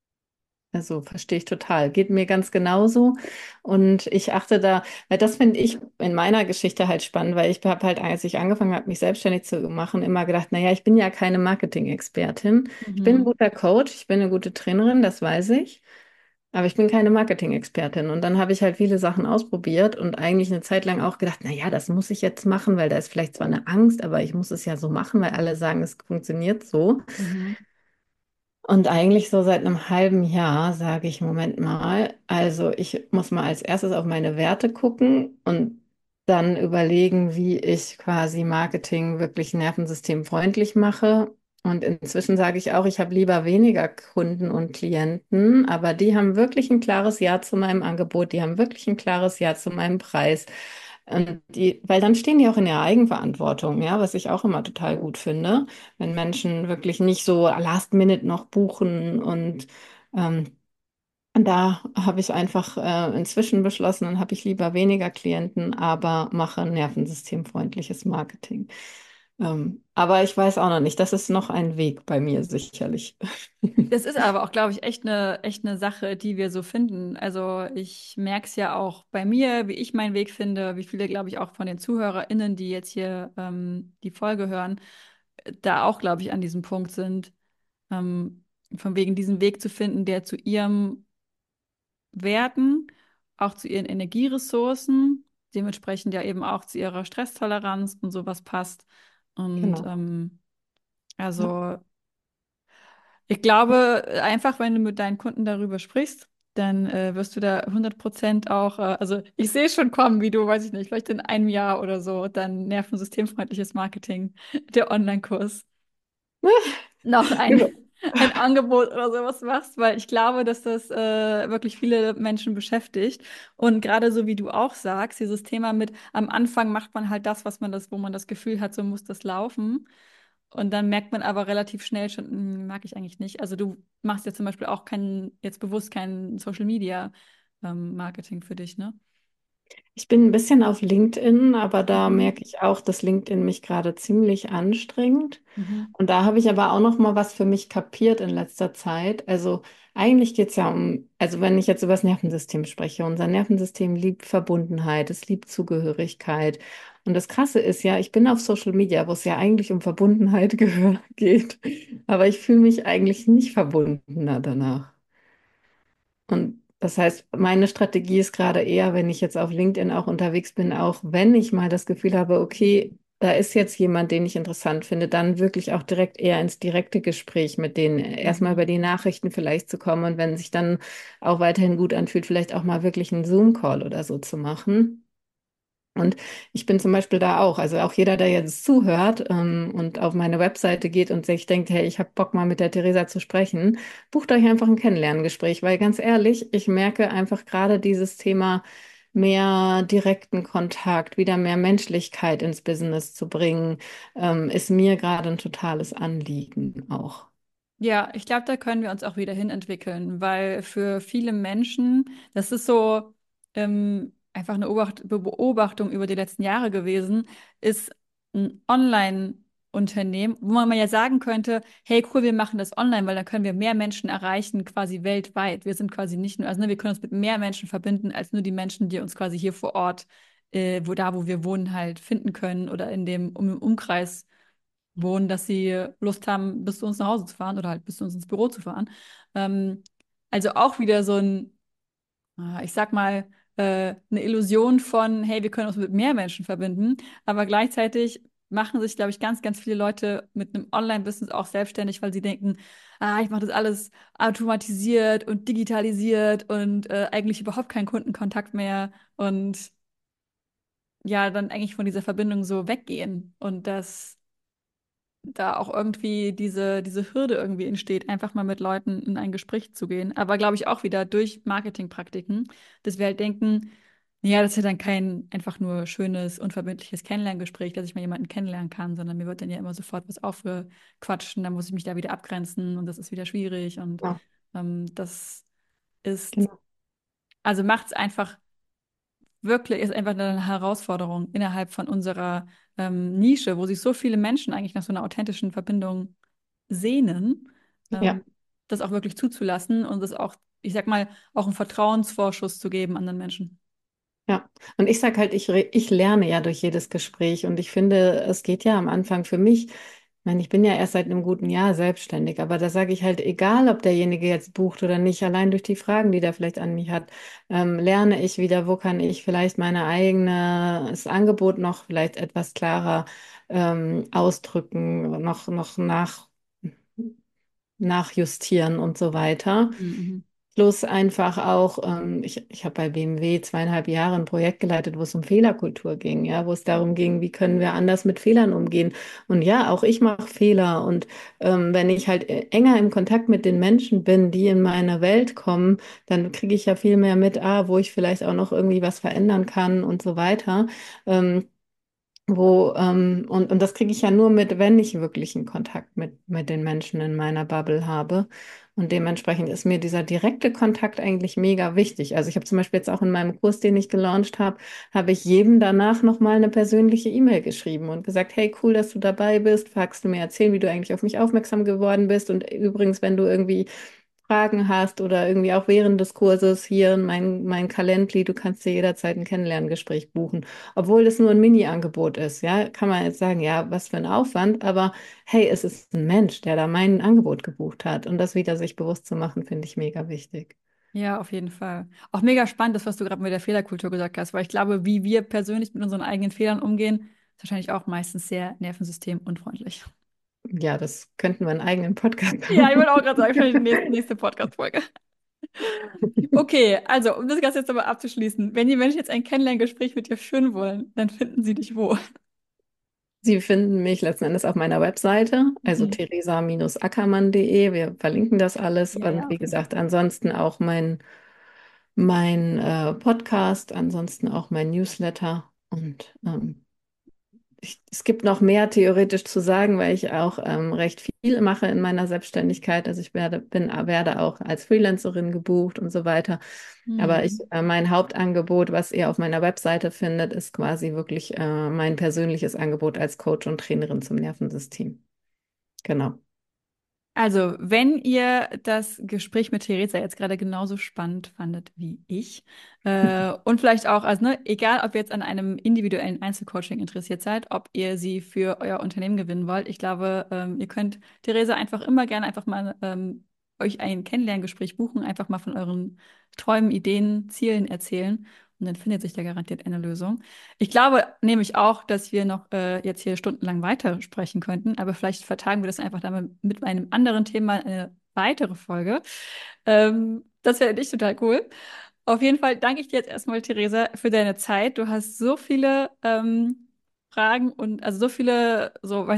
Also verstehe ich total. Geht mir ganz genauso. Und ich achte da, weil das finde ich in meiner Geschichte halt spannend, weil ich habe halt, als ich angefangen habe, mich selbstständig zu machen, immer gedacht, naja, ich bin ja keine Marketing-Expertin. Ich bin ein Mhm. guter Coach, ich bin eine gute Trainerin, das weiß ich. Aber ich bin keine Marketing-Expertin. Und dann habe ich halt viele Sachen ausprobiert und eigentlich eine Zeit lang auch gedacht, naja, das muss ich jetzt machen, weil da ist vielleicht zwar eine Angst, aber ich muss es ja so machen, weil alle sagen, es funktioniert so. Mhm. Und eigentlich so seit einem halben Jahr sage ich, Moment mal, also ich muss mal als erstes auf meine Werte gucken und dann überlegen, wie ich quasi Marketing wirklich nervensystemfreundlich mache. Und inzwischen sage ich auch, ich habe lieber weniger Kunden und Klienten, aber die haben wirklich ein klares Ja zu meinem Angebot, die haben wirklich ein klares Ja zu meinem Preis. Und die, weil dann stehen die auch in ihrer Eigenverantwortung, ja, was ich auch immer total gut finde, wenn Menschen wirklich nicht so last minute noch buchen ähm, und da habe ich einfach inzwischen beschlossen, dann habe ich lieber weniger Klienten, aber mache nervensystemfreundliches Marketing. Aber ich weiß auch noch nicht, das ist noch ein Weg bei mir sicherlich. Das ist aber auch, glaube ich, echt eine Sache, die wir so finden. Also ich merke es ja auch bei mir, wie ich meinen Weg finde, wie viele, glaube ich, auch von den ZuhörerInnen, die jetzt hier die Folge hören, da auch, glaube ich, an diesem Punkt sind, ähm, von wegen diesen Weg zu finden, der zu ihrem Werten, auch zu ihren Energieressourcen, dementsprechend ja eben auch zu ihrer Stresstoleranz und sowas passt. Und Genau. Ja. also ich glaube, einfach wenn du mit deinen Kunden darüber sprichst, dann wirst du da 100% auch, also ich sehe schon kommen, wie du, weiß ich nicht, vielleicht in einem Jahr oder so, dann nervensystemfreundliches Marketing, der Online-Kurs noch Genau. ein Angebot oder sowas machst, weil ich glaube, dass das wirklich viele Menschen beschäftigt. Und gerade so wie du auch sagst, dieses Thema mit am Anfang macht man halt das, wo man das Gefühl hat, so muss das laufen. Und dann merkt man aber relativ schnell schon, mag ich eigentlich nicht. Also du machst jetzt zum Beispiel auch jetzt bewusst kein Social Media Marketing für dich, ne? Ich bin ein bisschen auf LinkedIn, aber da Mhm. merke ich auch, dass LinkedIn mich gerade ziemlich anstrengt. Mhm. Und da habe ich aber auch noch mal was für mich kapiert in letzter Zeit. Also eigentlich geht es ja um, also wenn ich jetzt über das Nervensystem spreche, unser Nervensystem liebt Verbundenheit, es liebt Zugehörigkeit. Und das Krasse ist ja, ich bin auf Social Media, wo es ja eigentlich um Verbundenheit geht, aber ich fühle mich eigentlich nicht verbundener danach. Und das heißt, meine Strategie ist gerade eher, wenn ich jetzt auf LinkedIn auch unterwegs bin, auch wenn ich mal das Gefühl habe, okay, da ist jetzt jemand, den ich interessant finde, dann wirklich auch direkt eher ins direkte Gespräch mit denen, erstmal Mhm. über die Nachrichten vielleicht zu kommen und wenn sich dann auch weiterhin gut anfühlt, vielleicht auch mal wirklich einen Zoom-Call oder so zu machen. Und ich bin zum Beispiel da auch, also auch jeder, der jetzt zuhört und auf meine Webseite geht und sich denkt, hey, ich habe Bock mal mit der Theresa zu sprechen, bucht euch einfach ein Kennenlerngespräch, weil ganz ehrlich, ich merke einfach gerade dieses Thema mehr direkten Kontakt, wieder mehr Menschlichkeit ins Business zu bringen, ist mir gerade ein totales Anliegen auch. Ja, ich glaube, da können wir uns auch wieder hinentwickeln, weil für viele Menschen, das ist so einfach eine Beobachtung über die letzten Jahre gewesen, ist ein Online-Unternehmen, wo man mal ja sagen könnte, hey, cool, wir machen das online, weil dann können wir mehr Menschen erreichen, quasi weltweit. Wir sind quasi nicht nur, also ne, wir können uns mit mehr Menschen verbinden, als nur die Menschen, die uns quasi hier vor Ort, wo wir wohnen, halt finden können oder in dem Umkreis wohnen, dass sie Lust haben, bis zu uns nach Hause zu fahren oder halt bis zu uns ins Büro zu fahren. Ähm, also auch wieder so ein, ich sag mal, eine Illusion von, hey, wir können uns mit mehr Menschen verbinden, aber gleichzeitig machen sich, glaube ich, ganz viele Leute mit einem Online-Business auch selbstständig, weil sie denken, ich mache das alles automatisiert und digitalisiert und eigentlich überhaupt keinen Kundenkontakt mehr und ja, dann eigentlich von dieser Verbindung so weggehen. Und das da auch irgendwie diese Hürde irgendwie entsteht, einfach mal mit Leuten in ein Gespräch zu gehen. Aber glaube ich auch wieder durch Marketingpraktiken, dass wir halt denken, ja, das ist ja dann kein einfach nur schönes, unverbindliches Kennenlerngespräch, dass ich mal jemanden kennenlernen kann, sondern mir wird dann ja immer sofort was aufgequatscht und dann muss ich mich da wieder abgrenzen und das ist wieder schwierig und Ja, das ist, genau. also macht es einfach wirklich, ist einfach eine Herausforderung innerhalb von unserer Nische, wo sich so viele Menschen eigentlich nach so einer authentischen Verbindung sehnen, Ja. das auch wirklich zuzulassen und das auch, ich sag mal, auch einen Vertrauensvorschuss zu geben anderen Menschen. Ja, und ich sage halt, ich lerne ja durch jedes Gespräch und ich finde, es geht ja am Anfang für mich, ich meine, ich bin ja erst seit einem guten Jahr selbstständig, aber da sage ich halt, egal ob derjenige jetzt bucht oder nicht, allein durch die Fragen, die der vielleicht an mich hat, lerne ich wieder, wo kann ich vielleicht meine eigenes Angebot noch vielleicht etwas klarer ausdrücken, noch nachjustieren und so weiter. Mhm. Plus einfach auch, ich habe bei BMW 2,5 Jahre ein Projekt geleitet, wo es um Fehlerkultur ging, ja, wo es darum ging, wie können wir anders mit Fehlern umgehen. Und ja, auch ich mache Fehler. Und wenn ich halt enger im Kontakt mit den Menschen bin, die in meine Welt kommen, dann kriege ich ja viel mehr mit, wo ich vielleicht auch noch irgendwie was verändern kann und so weiter. Ähm, und das kriege ich ja nur mit, wenn ich wirklich einen Kontakt mit den Menschen in meiner Bubble habe. Und dementsprechend ist mir dieser direkte Kontakt eigentlich mega wichtig. Also ich habe zum Beispiel jetzt auch in meinem Kurs, den ich gelauncht habe, habe ich jedem danach nochmal eine persönliche E-Mail geschrieben und gesagt, hey, cool, dass du dabei bist. Magst du mir erzählen, wie du eigentlich auf mich aufmerksam geworden bist? Und übrigens, wenn du irgendwie Fragen hast oder irgendwie auch während des Kurses hier mein Calendly, du kannst dir jederzeit ein Kennenlerngespräch buchen. Obwohl das nur ein Mini-Angebot ist, ja, kann man jetzt sagen, ja, was für ein Aufwand, aber hey, es ist ein Mensch, der da mein Angebot gebucht hat und das wieder sich bewusst zu machen, finde ich mega wichtig. Ja, auf jeden Fall. Auch mega spannend, das, was du gerade mit der Fehlerkultur gesagt hast, weil ich glaube, wie wir persönlich mit unseren eigenen Fehlern umgehen, ist wahrscheinlich auch meistens sehr nervensystem-unfreundlich. Ja, das könnten wir einen eigenen Podcast Ja, ich haben. wollte auch gerade sagen, wahrscheinlich die nächste Podcast-Folge. Okay, also, um das Ganze jetzt aber abzuschließen, wenn die Menschen jetzt ein Kennenlerngespräch mit dir führen wollen, dann finden sie dich wo? Sie finden mich letzten Endes auf meiner Webseite, also Mhm. theresa-ackermann.de. Wir verlinken das alles Ja, und ja, wie auf jeden Fall. gesagt, ansonsten auch mein Podcast, ansonsten auch mein Newsletter. Und es gibt noch mehr theoretisch zu sagen, weil ich auch recht viel mache in meiner Selbstständigkeit. Also ich werde auch als Freelancerin gebucht und so weiter. Aber Mhm. mein Hauptangebot, was ihr auf meiner Webseite findet, ist quasi wirklich mein persönliches Angebot als Coach und Trainerin zum Nervensystem. Genau. Also, wenn ihr das Gespräch mit Theresa jetzt gerade genauso spannend fandet wie ich, und vielleicht auch, also ne, egal ob ihr jetzt an einem individuellen Einzelcoaching interessiert seid, ob ihr sie für euer Unternehmen gewinnen wollt, ich glaube, ihr könnt Theresa einfach immer gerne einfach mal euch ein Kennenlerngespräch buchen, einfach mal von euren Träumen, Ideen, Zielen erzählen und dann findet sich da garantiert eine Lösung. Ich glaube nämlich auch, dass wir noch jetzt hier stundenlang weitersprechen könnten, aber vielleicht vertagen wir das einfach dann mit einem anderen Thema eine weitere Folge. Das wäre nicht total cool. Auf jeden Fall danke ich dir jetzt erstmal, Theresa, für deine Zeit. Du hast so viele Fragen und also so viele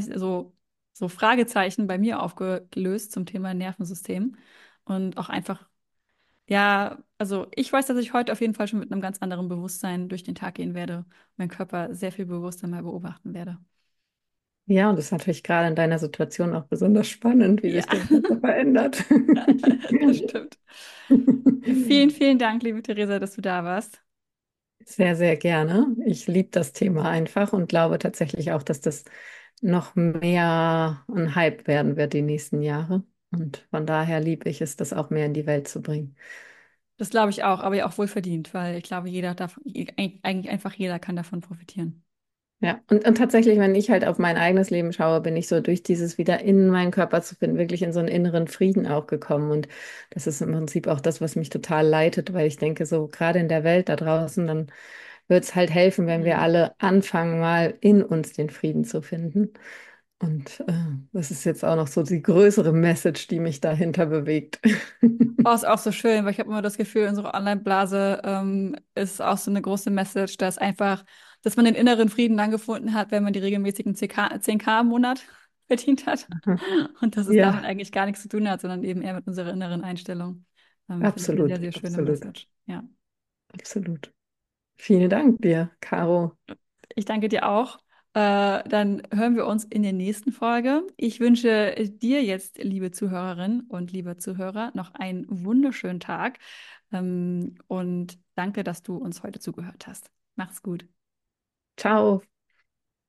so Fragezeichen bei mir aufgelöst zum Thema Nervensystem und auch einfach ja, also ich weiß, dass ich heute auf jeden Fall schon mit einem ganz anderen Bewusstsein durch den Tag gehen werde, meinen Körper sehr viel bewusster mal beobachten werde. Ja, und das ist natürlich gerade in deiner Situation auch besonders spannend, wie Ja, sich der Körper verändert. das stimmt. Vielen, vielen Dank, liebe Theresa, dass du da warst. Sehr, sehr gerne. Ich liebe das Thema einfach und glaube tatsächlich auch, dass das noch mehr ein Hype werden wird die nächsten Jahre. Und von daher liebe ich es, das auch mehr in die Welt zu bringen. Das glaube ich auch, aber ja auch wohl verdient, weil ich glaube, jeder darf, eigentlich einfach jeder kann davon profitieren. Ja, und tatsächlich, wenn ich halt auf mein eigenes Leben schaue, bin ich so durch dieses wieder in meinen Körper zu finden, wirklich in so einen inneren Frieden auch gekommen. Und das ist im Prinzip auch das, was mich total leitet, weil ich denke, so gerade in der Welt da draußen, dann wird es halt helfen, wenn wir Mhm. alle anfangen, mal in uns den Frieden zu finden. Und das ist jetzt auch noch so die größere Message, die mich dahinter bewegt. Oh, ist auch so schön, weil ich habe immer das Gefühl, unsere Online-Blase ist auch so eine große Message, dass einfach, dass man den inneren Frieden dann gefunden hat, wenn man die regelmäßigen 10K im Monat verdient hat. Und dass es damit Ja, eigentlich gar nichts zu tun hat, sondern eben eher mit unserer inneren Einstellung. Finde ich eine sehr, absolut, sehr schöne absolut, Message. Ja. absolut. Vielen Dank dir, Caro. Ich danke dir auch. Dann hören wir uns in der nächsten Folge. Ich wünsche dir jetzt, liebe Zuhörerin und lieber Zuhörer, noch einen wunderschönen Tag. Und danke, dass du uns heute zugehört hast. Mach's gut. Ciao.